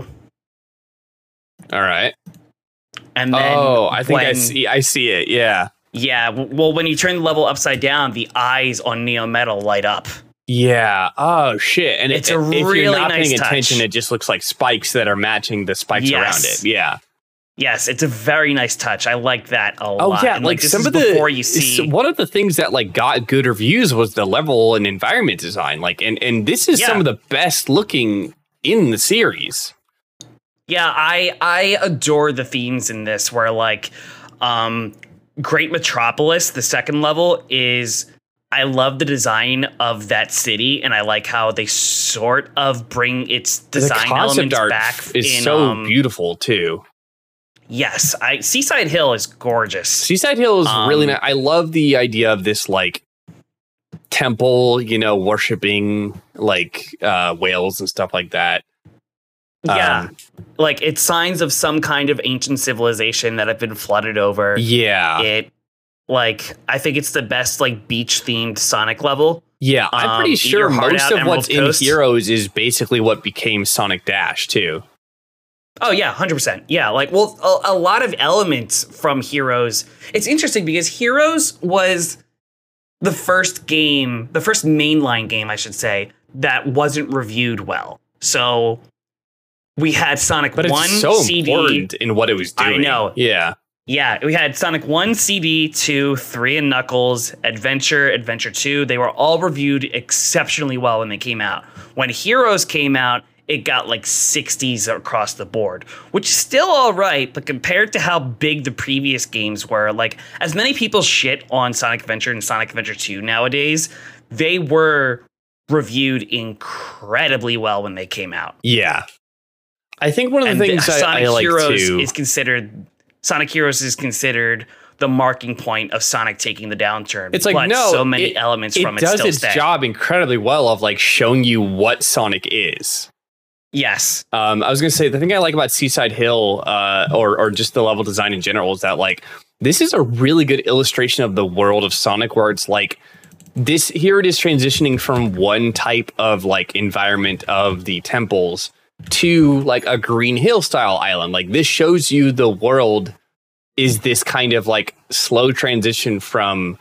All right. And then oh, I think when, I see. I see it. Yeah. Yeah. Well, when you turn the level upside down, the eyes on Neo Metal light up. Yeah. Oh shit. And it's it, a if really you're not nice paying touch. attention, it just looks like spikes that are matching the spikes yes. around it. Yeah. Yes, it's a very nice touch. I like that a oh, lot. yeah, and like, like some of the before you see one of the things that like got good reviews was the level and environment design. Like, and and this is yeah. some of the best looking in the series. Yeah, I I adore the themes in this. Where like, um, Great Metropolis, the second level is. I love the design of that city, and I like how they sort of bring its design the concept elements art back. Is in, so um, beautiful too. Yes, I Seaside Hill is gorgeous. Seaside Hill is um, really nice. I love the idea of this like temple, you know, worshiping like uh, whales and stuff like that. Yeah, um, like it's signs of some kind of ancient civilization that have been flooded over. Yeah, it. Like, I think it's the best, like, beach-themed Sonic level. Yeah, I'm pretty um, sure most of what's in Coast. Heroes is basically what became Sonic Dash, too. Oh, yeah, one hundred percent. Yeah, like, well, a, a lot of elements from Heroes. It's interesting because Heroes was the first game, the first mainline game, I should say, that wasn't reviewed well. So, we had Sonic but one it's so C D. important in what it was doing. I know. Yeah. Yeah, we had Sonic one C D, two, three, and Knuckles, Adventure, Adventure two. They were all reviewed exceptionally well when they came out. When Heroes came out, it got like sixties across the board, which is still all right, but compared to how big the previous games were, like as many people shit on Sonic Adventure and Sonic Adventure two nowadays, they were reviewed incredibly well when they came out. Yeah. I think one of the and things the, I, Sonic I like Heroes to... is considered... Sonic Heroes is considered the marking point of Sonic taking the downturn. It's like, but no, so many it, elements it from it does still its stay. job incredibly well of like showing you what Sonic is. Yes. Um, I was going to say, the thing I like about Seaside Hill uh, or, or just the level design in general is that like, this is a really good illustration of the world of Sonic where it's like, this here it is transitioning from one type of like environment of the temples to like a Green Hill style island. Like this shows you the world is this kind of like slow transition from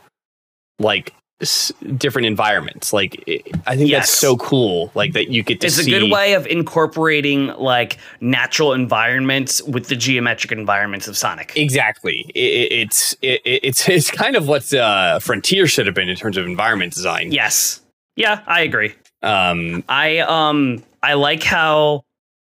like s- different environments. Like it, I think Yes. that's so cool. Like that you get to It's see. a good way of incorporating like natural environments with the geometric environments of Sonic. Exactly. It, it, it's it, it's it's kind of what uh, Frontier should have been in terms of environment design. Yes. Yeah, I agree. Um, I um I like how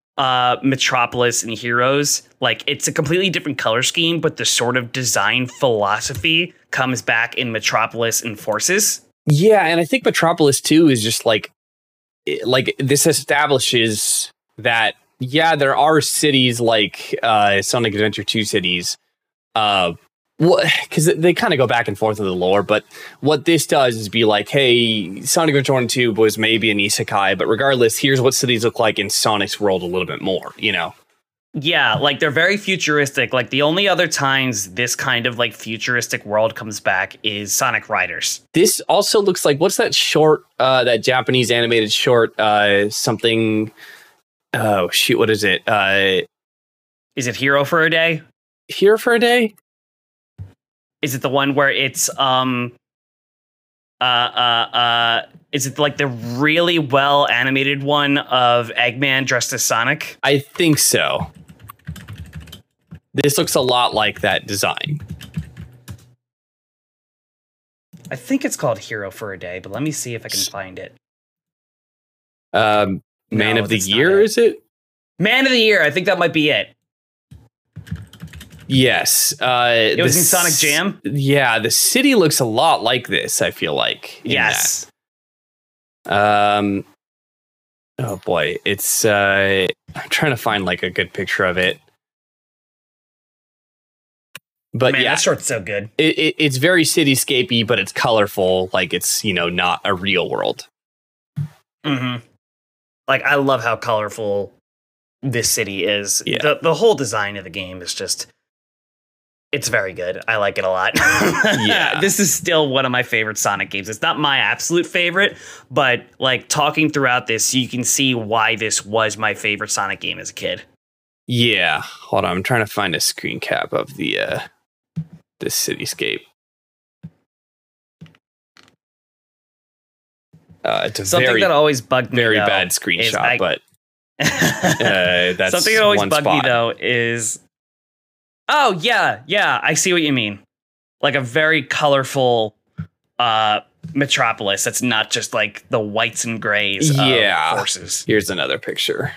uh Metropolis and Heroes, like it's a completely different color scheme, but the sort of design philosophy comes back in Metropolis and Forces. yeah, and I think Metropolis too is just like it- like this establishes that yeah, there are cities like uh, Sonic Adventure two cities. Uh, What, because they kind of go back and forth with the lore, but what this does is be like, hey, Sonic Adventure one and two was maybe an isekai, but regardless, here's what cities look like in Sonic's world a little bit more, you know? Yeah, like they're very futuristic. Like the only other times this kind of like futuristic world comes back is Sonic Riders. This also looks like, what's that short, uh, that Japanese animated short, uh, something, oh, shoot, what is it? Uh, Is it Hero for a Day? Here for a Day? Is it the one where it's um uh uh uh is it like the really well animated one of Eggman dressed as Sonic? I think so. This looks a lot like that design. I think it's called Hero for a Day, but let me see if I can find it. Um, Man No, of the that's not Year, it. is it? Man of the Year, I think that might be it. Yes. Uh, It was in Sonic Jam? Yeah, the city looks a lot like this, I feel like. Yes. That. Um. Oh, boy. It's... Uh, I'm trying to find, like, a good picture of it. But Man, yeah, that short's so good. It, it, it's very cityscapey, but it's colorful. Like, it's, you know, not a real world. Mm-hmm. Like, I love how colorful this city is. Yeah. The, the whole design of the game is just... It's very good. I like it a lot. Yeah. This is still one of my favorite Sonic games. It's not my absolute favorite, but like talking throughout this, you can see why this was my favorite Sonic game as a kid. Yeah. Hold on. I'm trying to find a screen cap of the uh, this cityscape. Uh, it's a Something very, that always bugged me, very though, bad is screenshot, I- but uh, that's something that always one bugged spot. me though is, oh yeah, yeah, I see what you mean. Like a very colorful uh, metropolis. That's not just like the whites and grays Yeah. of horses. Here's another picture.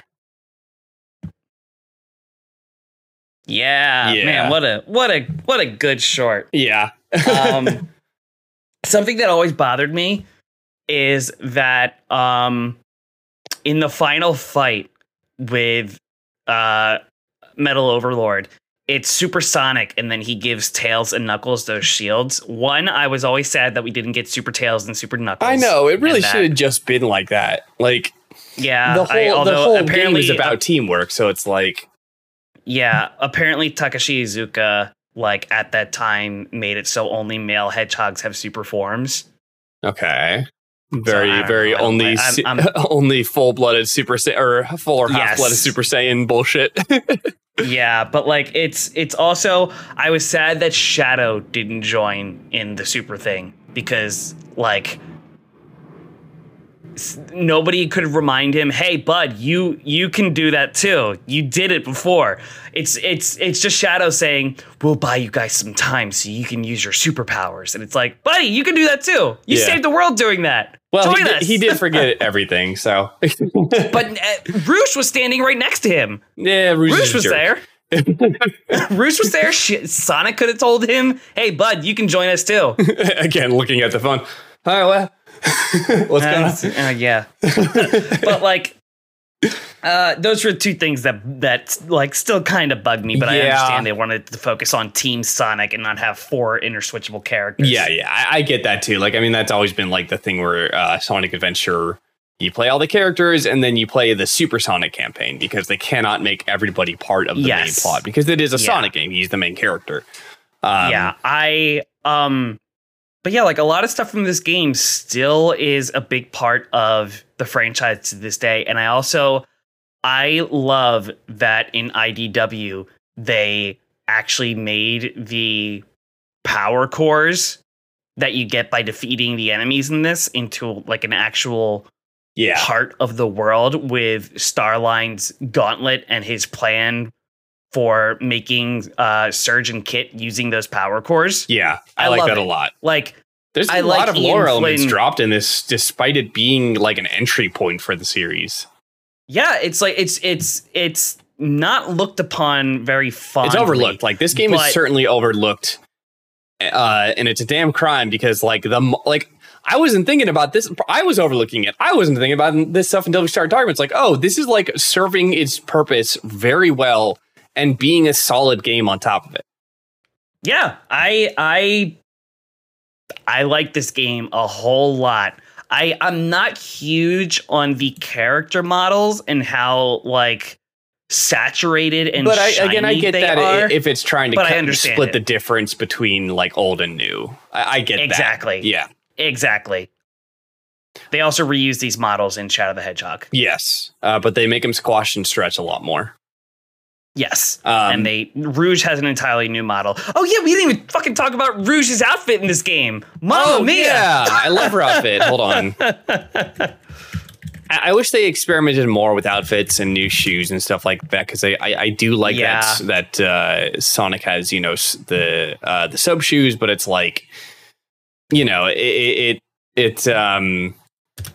Yeah, Yeah. man, what a what a what a good short. Yeah. Um, something that always bothered me is that um, in the final fight with uh, Metal Overlord, it's Supersonic, and then he gives Tails and Knuckles those shields. One, I was always sad that we didn't get Super Tails and Super Knuckles. I know. It really and that- should have just been like that. Like, Yeah, the whole, I, the although whole game apparently is about teamwork, so it's like... Yeah, apparently Takashi Iizuka, like at that time, made it so only male hedgehogs have super forms. Okay. Very, I don't very know, I don't only, like- I'm- su- I'm- only full-blooded Super Saiyan or full or Yes. half-blooded Super Saiyan bullshit. Yeah, but like it's it's also I was sad that Shadow didn't join in the super thing because like s- nobody could remind him, "Hey bud, you you can do that too. You did it before." It's it's it's just Shadow saying, "We'll buy you guys some time so you can use your superpowers." And it's like, "Buddy, you can do that too. You Yeah. saved the world doing that." Well, he Join did, us. he did forget everything, so... But uh, Roosh was standing right next to him. yeah, Rouge, Roosh was there. Roosh was there. Sh- Sonic could have told him, "Hey, bud, you can join us too." Again, looking at the phone. All right, well, what's going on? Uh, uh, yeah, but like, uh, those were two things that that like still kind of bugged me. But I Yeah. understand they wanted to focus on Team Sonic and not have four interswitchable characters. Yeah, yeah, I, I get that too. Like, I mean, that's always been like the thing where uh, Sonic Adventure, you play all the characters and then you play the Supersonic campaign because they cannot make everybody part of the Yes. main plot because it is a Yeah. Sonic game. He's the main character. Um, yeah, I um, but yeah, like a lot of stuff from this game still is a big part of the franchise to this day, and I also. I love that in I D W they actually made the power cores that you get by defeating the enemies in this into like an actual yeah, part of the world with Starline's gauntlet and his plan for making uh, Surge and Kit using those power cores. yeah. I, I like love that a it. lot. Like, There's a I lot like of Ian lore elements Flynn- dropped in this, despite it being like an entry point for the series. yeah, it's like it's it's it's not looked upon very fondly. It's overlooked. Like this game but- is certainly overlooked, uh, and it's a damn crime because like the mo- like I wasn't thinking about this. I was overlooking it. I wasn't thinking about this stuff until we started talking. It's like, oh, this is like serving its purpose very well and being a solid game on top of it. Yeah, I I I like this game a whole lot. I I'm not huge on the character models and how like saturated and But I, again, I shiny get they that i- are. if it's trying to but I kind of understand split it. the difference between like old and new. I, I get Exactly. that. Yeah. Exactly. They also reuse these models in Shadow the Hedgehog. Yes. Uh, but they make them squash and stretch a lot more. Yes. Um, and they Rouge has an entirely new model. Oh yeah, we didn't even fucking talk about Rouge's outfit in this game. Mamma Oh, mia. yeah. I love her outfit. Hold on. I, I wish they experimented more with outfits and new shoes and stuff like that because I, I I do like Yeah. that that uh, Sonic has, you know, s- the uh, the sub shoes, but it's like, you know, it it, it um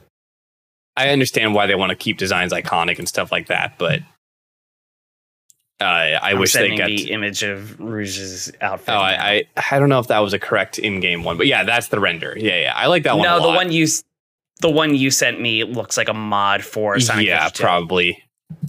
I understand why they want to keep designs iconic and stuff like that, but Uh, I I'm wish they sending got the image of Rouge's outfit. Oh, I, I I don't know if that was a correct in-game one, but yeah, that's the render. Yeah, yeah, I like that one. No, a lot. the one you s- the one you sent me looks like a mod for Sonic Yeah, Adventure two. probably.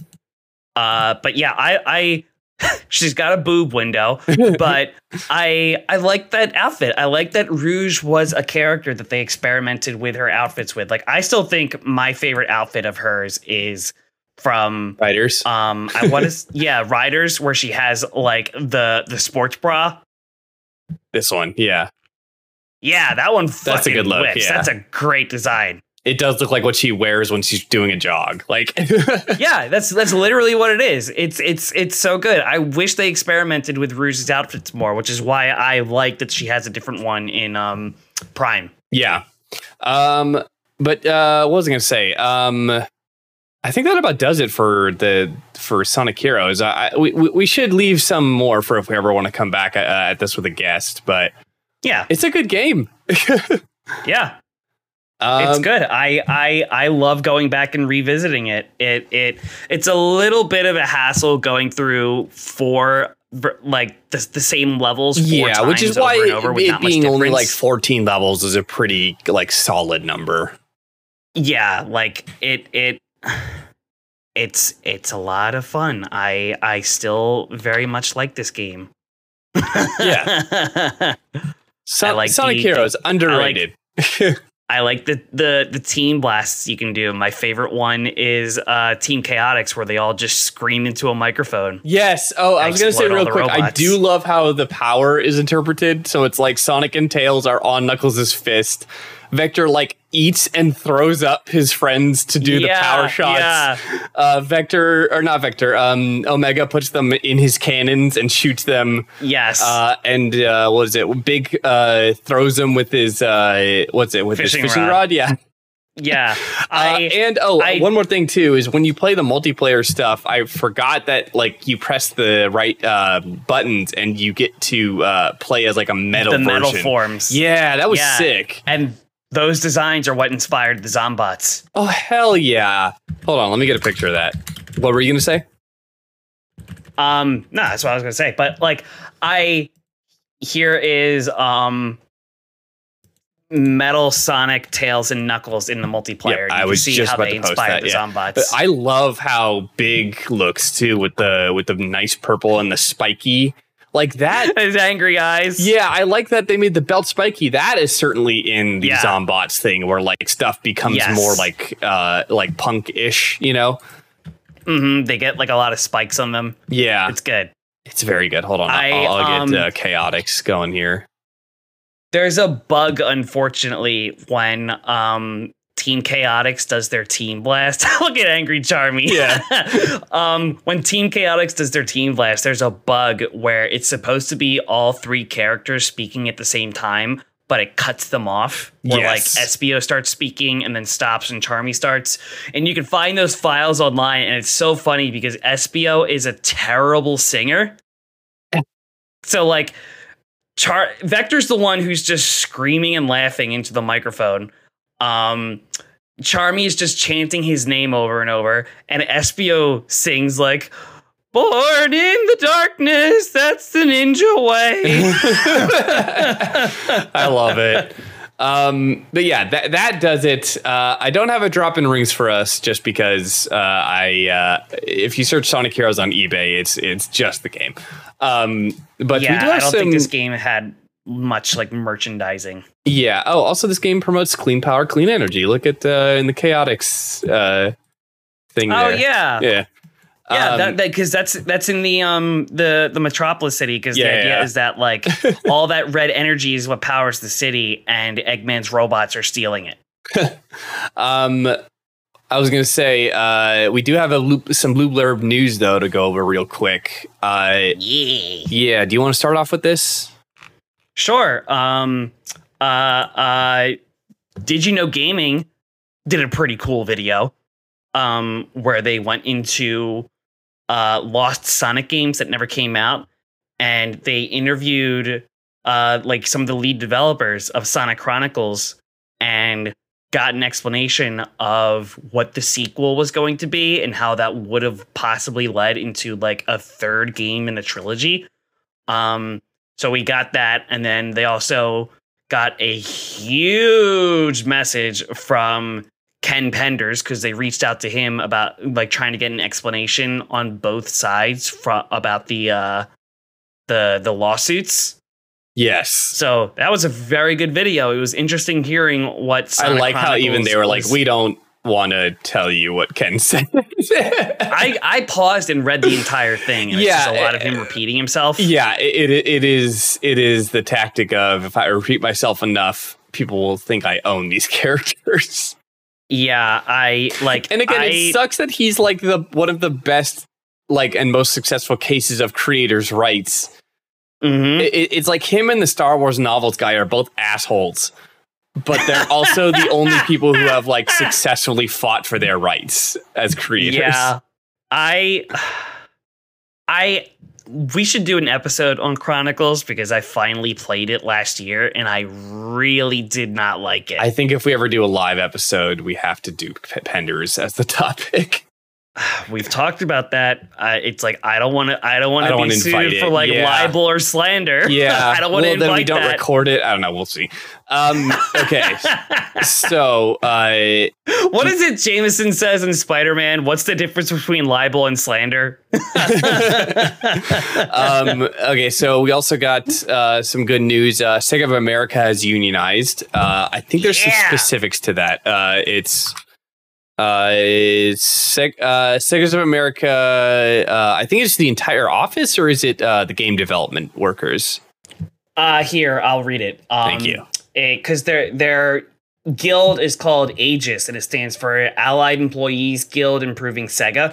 Uh, but yeah, I I she's got a boob window, but I I like that outfit. I like that Rouge was a character that they experimented with her outfits with. Like, I still think my favorite outfit of hers is from Riders. Um, I want to yeah, Riders, where she has like the the sports bra. This one, yeah, Yeah, that one. That's a good look, Whips. yeah. That's a great design. it does look like what she wears when she's doing a jog. Like, Yeah, that's that's literally what it is. It's it's it's so good. I wish they experimented with Rouge's outfits more, which is why I like that she has a different one in um Prime. yeah. Um, but uh, what was I going to say? Um. I think that about does it for the for Sonic Heroes. I, we we should leave some more for if we ever want to come back uh, at this with a guest. But Yeah, it's a good game. yeah, um, it's good. I I I love going back and revisiting it. It it it's a little bit of a hassle going through four ver- like the, the same levels. Four Yeah, times which is over why and over with it not much being only difference. like fourteen levels is a pretty like solid number. Yeah, like it it it's it's a lot of fun. I I still very much like this game. Yeah. So, I like Sonic the- Heroes underrated. I like the the the team blasts you can do. My favorite one is uh Team Chaotix, where they all just scream into a microphone. Yes. Oh, I was going to say Explode all real the quick. I robots. do love how the power is interpreted. So it's like Sonic and Tails are on Knuckles' fist. Vector like eats and throws up his friends to do Yeah, the power shots. yeah. Uh, Vector or not Vector. Um, Omega puts them in his cannons and shoots them. Yes. Uh, and uh, what is it? Big uh, throws them with his uh, what's it with Fishing his fishing rod. rod? Yeah. yeah. Uh, I and oh, I- one more thing too is when you play the multiplayer stuff, I forgot that like you press the right uh, buttons and you get to uh, play as like a metal the version. metal forms. Yeah, that was Yeah. sick. And those designs are what inspired the Zombots. Oh hell yeah! Hold on, let me get a picture of that. What were you gonna say? Um, no, that's what I was gonna say. But like, I here is um, Metal Sonic, Tails, and Knuckles in the multiplayer. Yep, I You can was see just how about they to post inspired that, the yeah. Zombots. But I love how big looks too with the with the nice purple and the spiky like that. His angry eyes. Yeah, I like that they made the belt spiky. That is certainly in the Yeah. Zombots thing where like stuff becomes Yes. more like uh like punk-ish, you know? hmm They get like a lot of spikes on them. Yeah. It's good. It's very good. Hold on. I, I'll, I'll um, get uh, Chaotix going here. There's a bug, unfortunately, when um, Team Chaotix does their team blast. Look at Angry Charmy. Yeah. um, when Team Chaotix does their team blast, there's a bug where it's supposed to be all three characters speaking at the same time, but it cuts them off. Where Yes. like Espio starts speaking and then stops and Charmy starts. And you can find those files online, and it's so funny because Espio is a terrible singer. So like Char Vector's the one who's just screaming and laughing into the microphone. Um Charmy is just chanting his name over and over, and Espio sings like "Born in the darkness, that's the ninja way." I love it. Um, but yeah, that that does it. Uh, I don't have a drop in rings for us just because uh, I uh, if you search Sonic Heroes on eBay, it's it's just the game. Um, but yeah, we do have I don't some. think this game had much like merchandising. Yeah. Oh, also this game promotes clean power, clean energy. Look at uh, in the Chaotix uh, thing. Oh there. yeah. Yeah. Yeah, Um, that because that's that's in the um the the Metropolis city, because Yeah, the idea yeah. is that like all that red energy is what powers the city, and Eggman's robots are stealing it. Um, I was gonna say uh, we do have a loop, some Blue Blurb news though to go over real quick. Uh, Yeah. yeah, do you want to start off with this? Sure. Um. Uh. Uh. Did you know Gaming did a pretty cool video, um, where they went into uh lost Sonic games that never came out, and they interviewed uh like some of the lead developers of Sonic Chronicles, and got an explanation of what the sequel was going to be and how that would have possibly led into like a third game in a trilogy. Um, so we got that, and then they also got a huge message from Ken Penders because they reached out to him about like trying to get an explanation on both sides from about the uh, the the lawsuits. Yes. So that was a very good video. It was interesting hearing what Sonic I like Chronicles how even they were like, was, we don't want to tell you what Ken said. I, I paused and read the entire thing. And yeah, it's just a lot of him repeating himself. Yeah, it, it it is it is the tactic of if I repeat myself enough, people will think I own these characters. Yeah, I like. And again, I, it sucks that he's like the one of the best, like, and most successful cases of creators' rights. Mm-hmm. It, it's like him and the Star Wars novels guy are both assholes, but they're also the only people who have like successfully fought for their rights as creators. Yeah, I, I, we should do an episode on Chronicles because I finally played it last year and I really did not like it. I think if we ever do a live episode, we have to do Penders as the topic. We've talked about that. Uh, it's like I don't want to. I don't want to be sued for like yeah. libel or slander. Yeah, I don't want to well, invite then we don't that. record it. I don't know. We'll see. Um, okay, so uh, what is it? Jameson says in Spider-Man. What's the difference between libel and slander? um, okay, so we also got uh, some good news. Uh, Sega of America has unionized. Uh, I think there's yeah. some specifics to that. Uh, it's. Uh, Seg- uh, Sega's of America, uh, I think it's the entire office, or is it uh, the game development workers? Uh, here, I'll read it. Um, Thank you. Because their their guild is called Aegis, and it stands for Allied Employees Guild Improving Sega.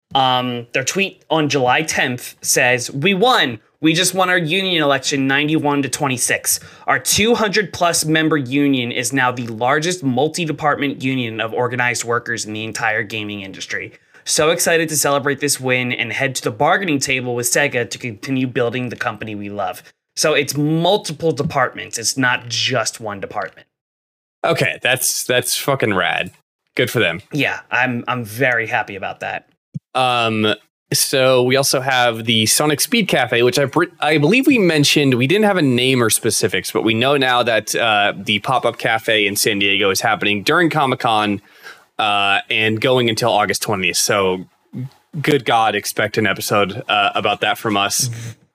Um, their tweet on July tenth says, "We won! We just won our union election ninety-one to twenty-six. Our two hundred plus member union is now the largest multi-department union of organized workers in the entire gaming industry. So excited to celebrate this win and head to the bargaining table with Sega to continue building the company we love." So it's multiple departments. It's not just one department. Okay, that's that's fucking rad. Good for them. Yeah, I'm I'm very happy about that. Um So we also have the Sonic Speed Cafe, which I I believe we mentioned. We didn't have a name or specifics, but we know now that uh, the pop-up cafe in San Diego is happening during Comic-Con uh, and going until August twentieth. So good God, expect an episode uh, about that from us.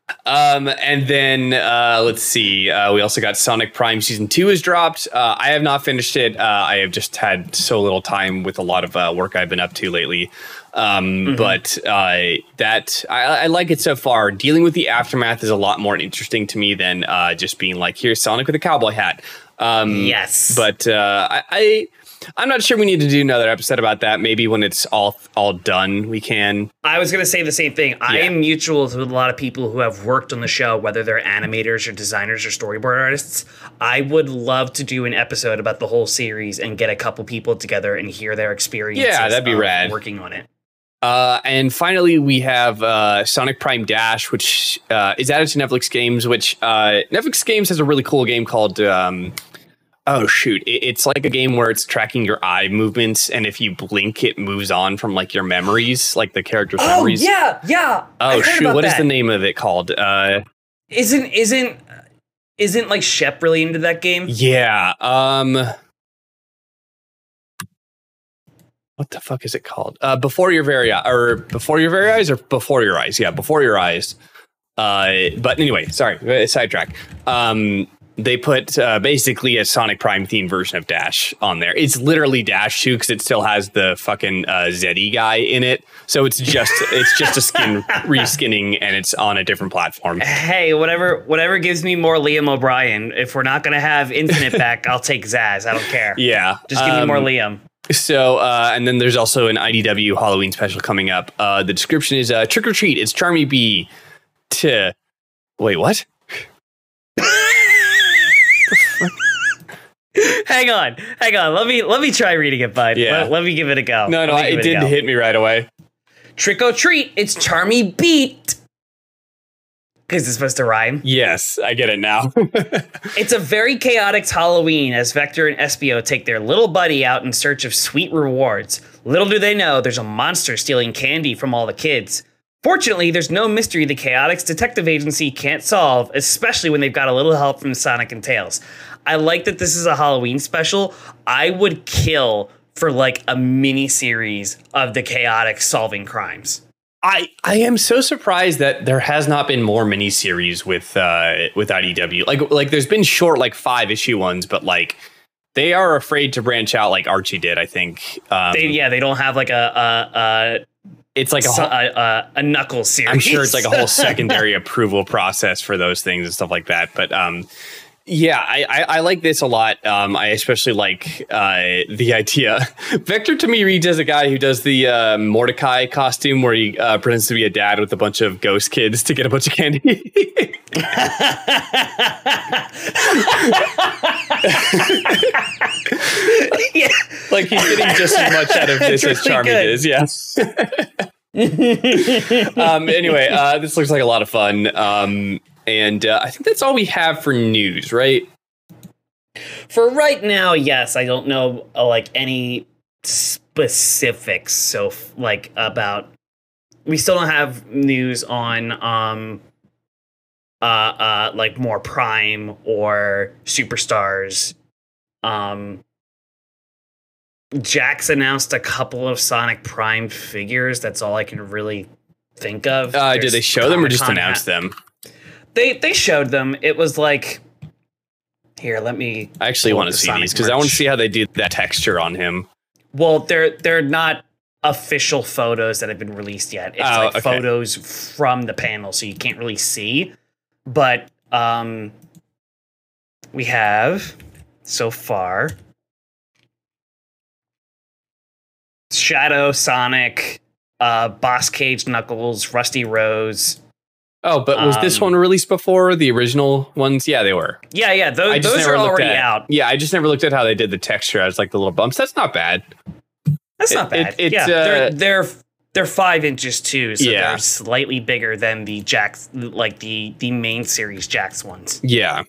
Um, and then uh, let's see. Uh, we also got Sonic Prime Season two is dropped. Uh, I have not finished it. Uh, I have just had so little time with a lot of uh, work I've been up to lately. Um, mm-hmm. But uh, that I, I like it so far. Dealing with the aftermath is a lot more interesting to me than uh, just being like, here's Sonic with a cowboy hat. Um, yes. But uh, I, I I'm not sure we need to do another episode about that. Maybe when it's all all done, we can. I was going to say the same thing. I yeah. am mutual with a lot of people who have worked on the show, whether they're animators or designers or storyboard artists. I would love to do an episode about the whole series and get a couple people together and hear their experiences. Yeah, that'd be rad. Working on it. Uh, and finally, we have uh, Sonic Prime Dash, which uh, is added to Netflix games, which uh, Netflix games has a really cool game called... Um, oh, shoot. It, it's like a game where it's tracking your eye movements, and if you blink, it moves on from like your memories, like the character's oh, memories. yeah, yeah. Oh, shoot. What that. is the name of it called? Uh, isn't, isn't, isn't like Shep really into that game? Yeah. Um... What the fuck is it called? Uh, before your very eye, or before your very eyes, or before your eyes? Yeah, before your eyes. Uh, but anyway, sorry, sidetrack. Um, they put uh, basically a Sonic Prime themed version of Dash on there. It's literally Dash two because it still has the fucking uh, Zeddy guy in it. So it's just it's just a skin reskinning, and it's on a different platform. Hey, whatever whatever gives me more Liam O'Brien. If we're not gonna have Infinite back, I'll take Zaz. I don't care. Yeah, just give um, me more Liam. So, uh, and then there's also an I D W Halloween special coming up. Uh, the description is uh, trick or treat. It's Charmy Bee to wait. What? hang on, hang on. Let me let me try reading it, bud. Yeah. Let, let me give it a go. No, no, it, it didn't hit me right away. Trick or treat. It's Charmy Beat Because it's supposed to rhyme. Yes, I get it now. It's a very chaotic Halloween as Vector and Espio take their little buddy out in search of sweet rewards. Little do they know, there's a monster stealing candy from all the kids. Fortunately, there's no mystery the Chaotix Detective Agency can't solve, especially when they've got a little help from Sonic and Tails. I like that this is a Halloween special. I would kill for like a mini series of the Chaotix solving crimes. I, I am so surprised that there has not been more miniseries with uh, with I D W. Like like there's been short like five issue ones, but like they are afraid to branch out like Archie did. I think. Um, they, yeah, they don't have like a a, a it's like a, so, whole, a, a a Knuckles series. I'm sure it's like a whole secondary approval process for those things and stuff like that. But um, yeah, I, I, I like this a lot. Um, I especially like uh, the idea. Vector to me reads as a guy who does the uh, Mordecai costume where he uh, pretends to be a dad with a bunch of ghost kids to get a bunch of candy. Yeah. Like he's getting just as much out of this as Charmy is. Yes. um, anyway, uh, this looks like a lot of fun. Um, and uh, I think that's all we have for news, right? For right now, yes. I don't know uh, like any specifics. So f- like about, we still don't have news on um, uh, uh, like more Prime or Superstars. Um, Jax announced a couple of Sonic Prime figures. That's all I can really think of. Uh, did they show them or just announce them? They they showed them. It was like, here, let me. I actually want to see these because I want to see how they did that texture on him. Well, they're they're not official photos that have been released yet. It's oh, like okay. photos from the panel, so you can't really see. But um, we have so far Shadow, Sonic, uh, Boss Cage, Knuckles, Rusty Rose. Oh, but was um, this one released before the original ones? Yeah, they were. Yeah, yeah, those, those are already at, out. Yeah, I just never looked at how they did the texture as like the little bumps. That's not bad. That's it, not bad. It, yeah, uh, they're they're they're five inches too, so yeah. They're slightly bigger than the Jax, like the the main series Jax ones. Yeah.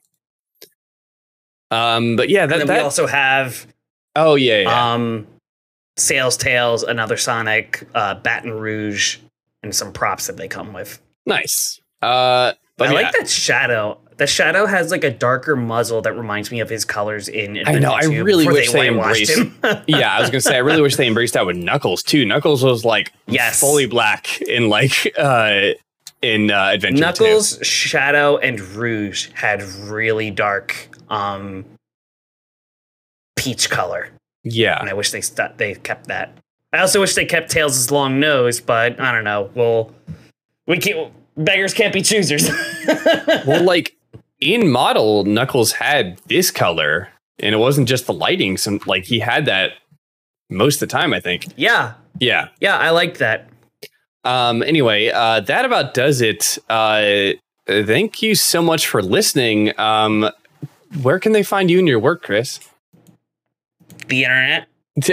Um, but yeah, that, and then that, we also have. Oh yeah, yeah. Um, Sales Tails, another Sonic, uh, Baton Rouge, and some props that they come with. Nice. Uh, but I yeah. like that Shadow. The Shadow has like a darker muzzle that reminds me of his colors in Adventure I know. I really wish they, they embraced him. Yeah, I was gonna say I really wish they embraced that with Knuckles too. Knuckles was like yes. fully black in like uh in uh, Adventure Knuckles, two. Shadow, and Rouge had really dark um peach color. Yeah, and I wish they st- they kept that. I also wish they kept Tails' long nose, but I don't know. Well, we can't. Beggars can't be choosers. Well, like in model, Knuckles had this color, and it wasn't just the lighting. Some like he had that most of the time, I think. Yeah, yeah, yeah. I liked that. Um. Anyway, uh, that about does it. Uh, thank you so much for listening. Um, where can they find you and your work, Chris? The internet.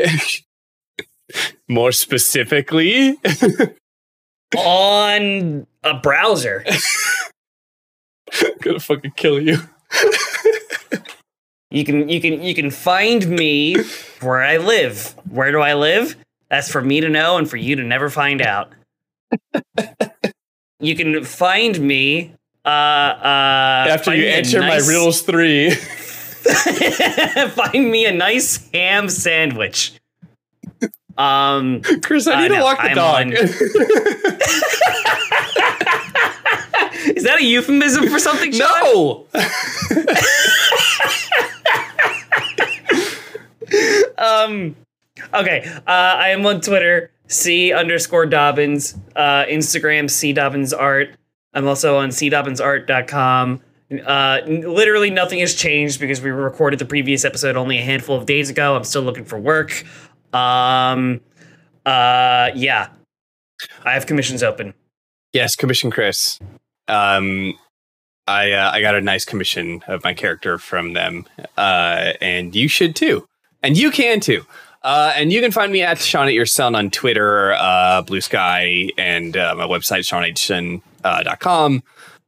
More specifically. On a browser. I'm gonna fucking kill you. You can you can you can find me where I live. Where do I live? That's for me to know and for you to never find out. You can find me uh uh after you enter nice, my riddles three. Find me a nice ham sandwich. Um, Chris, I need uh, to no, walk the I'm dog. On... Is that a euphemism for something, Sean? No. um, okay. Uh, I am on Twitter, C underscore Dobbins, uh, Instagram, C Dobbins Art. I'm also on c dobbins art dot com. Uh, literally nothing has changed because we recorded the previous episode only a handful of days ago. I'm still looking for work. Um, uh, yeah, I have commissions open. Yes, commission Chris. Um, I uh, I got a nice commission of my character from them, uh, and you should too, and you can too. Uh, and you can find me at Sean at Your Son on Twitter, uh, Blue Sky, and uh, my website Sean H Son dot com.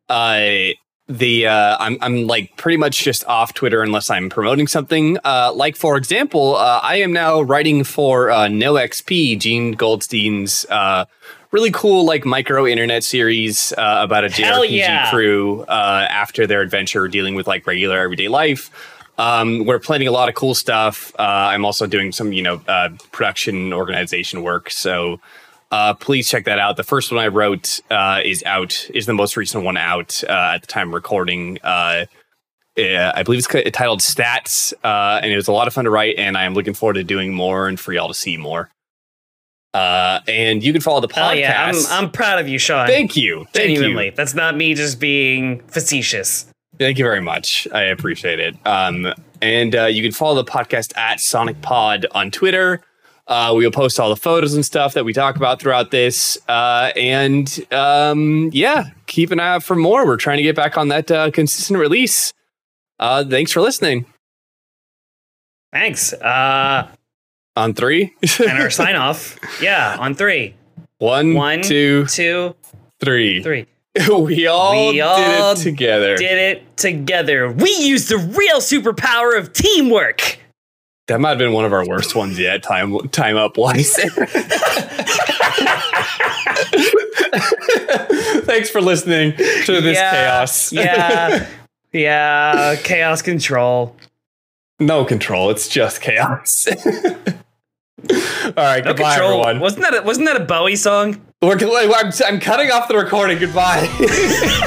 uh, the uh, I'm I'm like pretty much just off Twitter unless I'm promoting something. Uh, like for example, uh, I am now writing for uh, No X P, Gene Goldstein's uh, really cool like micro internet series uh, about a J R P G yeah. crew uh, after their adventure dealing with like regular everyday life. Um, we're planning a lot of cool stuff. Uh, I'm also doing some, you know, uh, production organization work. So uh, please check that out. The first one I wrote uh, is out, is the most recent one out uh, at the time of recording. Uh, yeah, I believe it's titled Stats, uh, and it was a lot of fun to write, and I am looking forward to doing more and for y'all to see more. Uh, and you can follow the podcast. Oh, yeah, I'm, I'm proud of you, Sean. Thank you. Thank Genuinely. you. That's not me just being facetious. Thank you very much. I appreciate it. Um, and uh, you can follow the podcast at Sonic Pod on Twitter. Uh, we will post all the photos and stuff that we talk about throughout this. Uh, and um, yeah, keep an eye out for more. We're trying to get back on that uh, consistent release. Uh, thanks for listening. Thanks. Uh, on three? And our sign off. Yeah, on three. One, One two, two, three. three. We all, we all did it together. Did it together. We used the real superpower of teamwork. That might have been one of our worst ones yet, time time up wise. Thanks for listening to this yeah, chaos. yeah, yeah, chaos control. No control. It's just chaos. All right, no goodbye, control. everyone. Wasn't that a, wasn't that a Bowie song? We're, I'm, I'm cutting off the recording. Goodbye.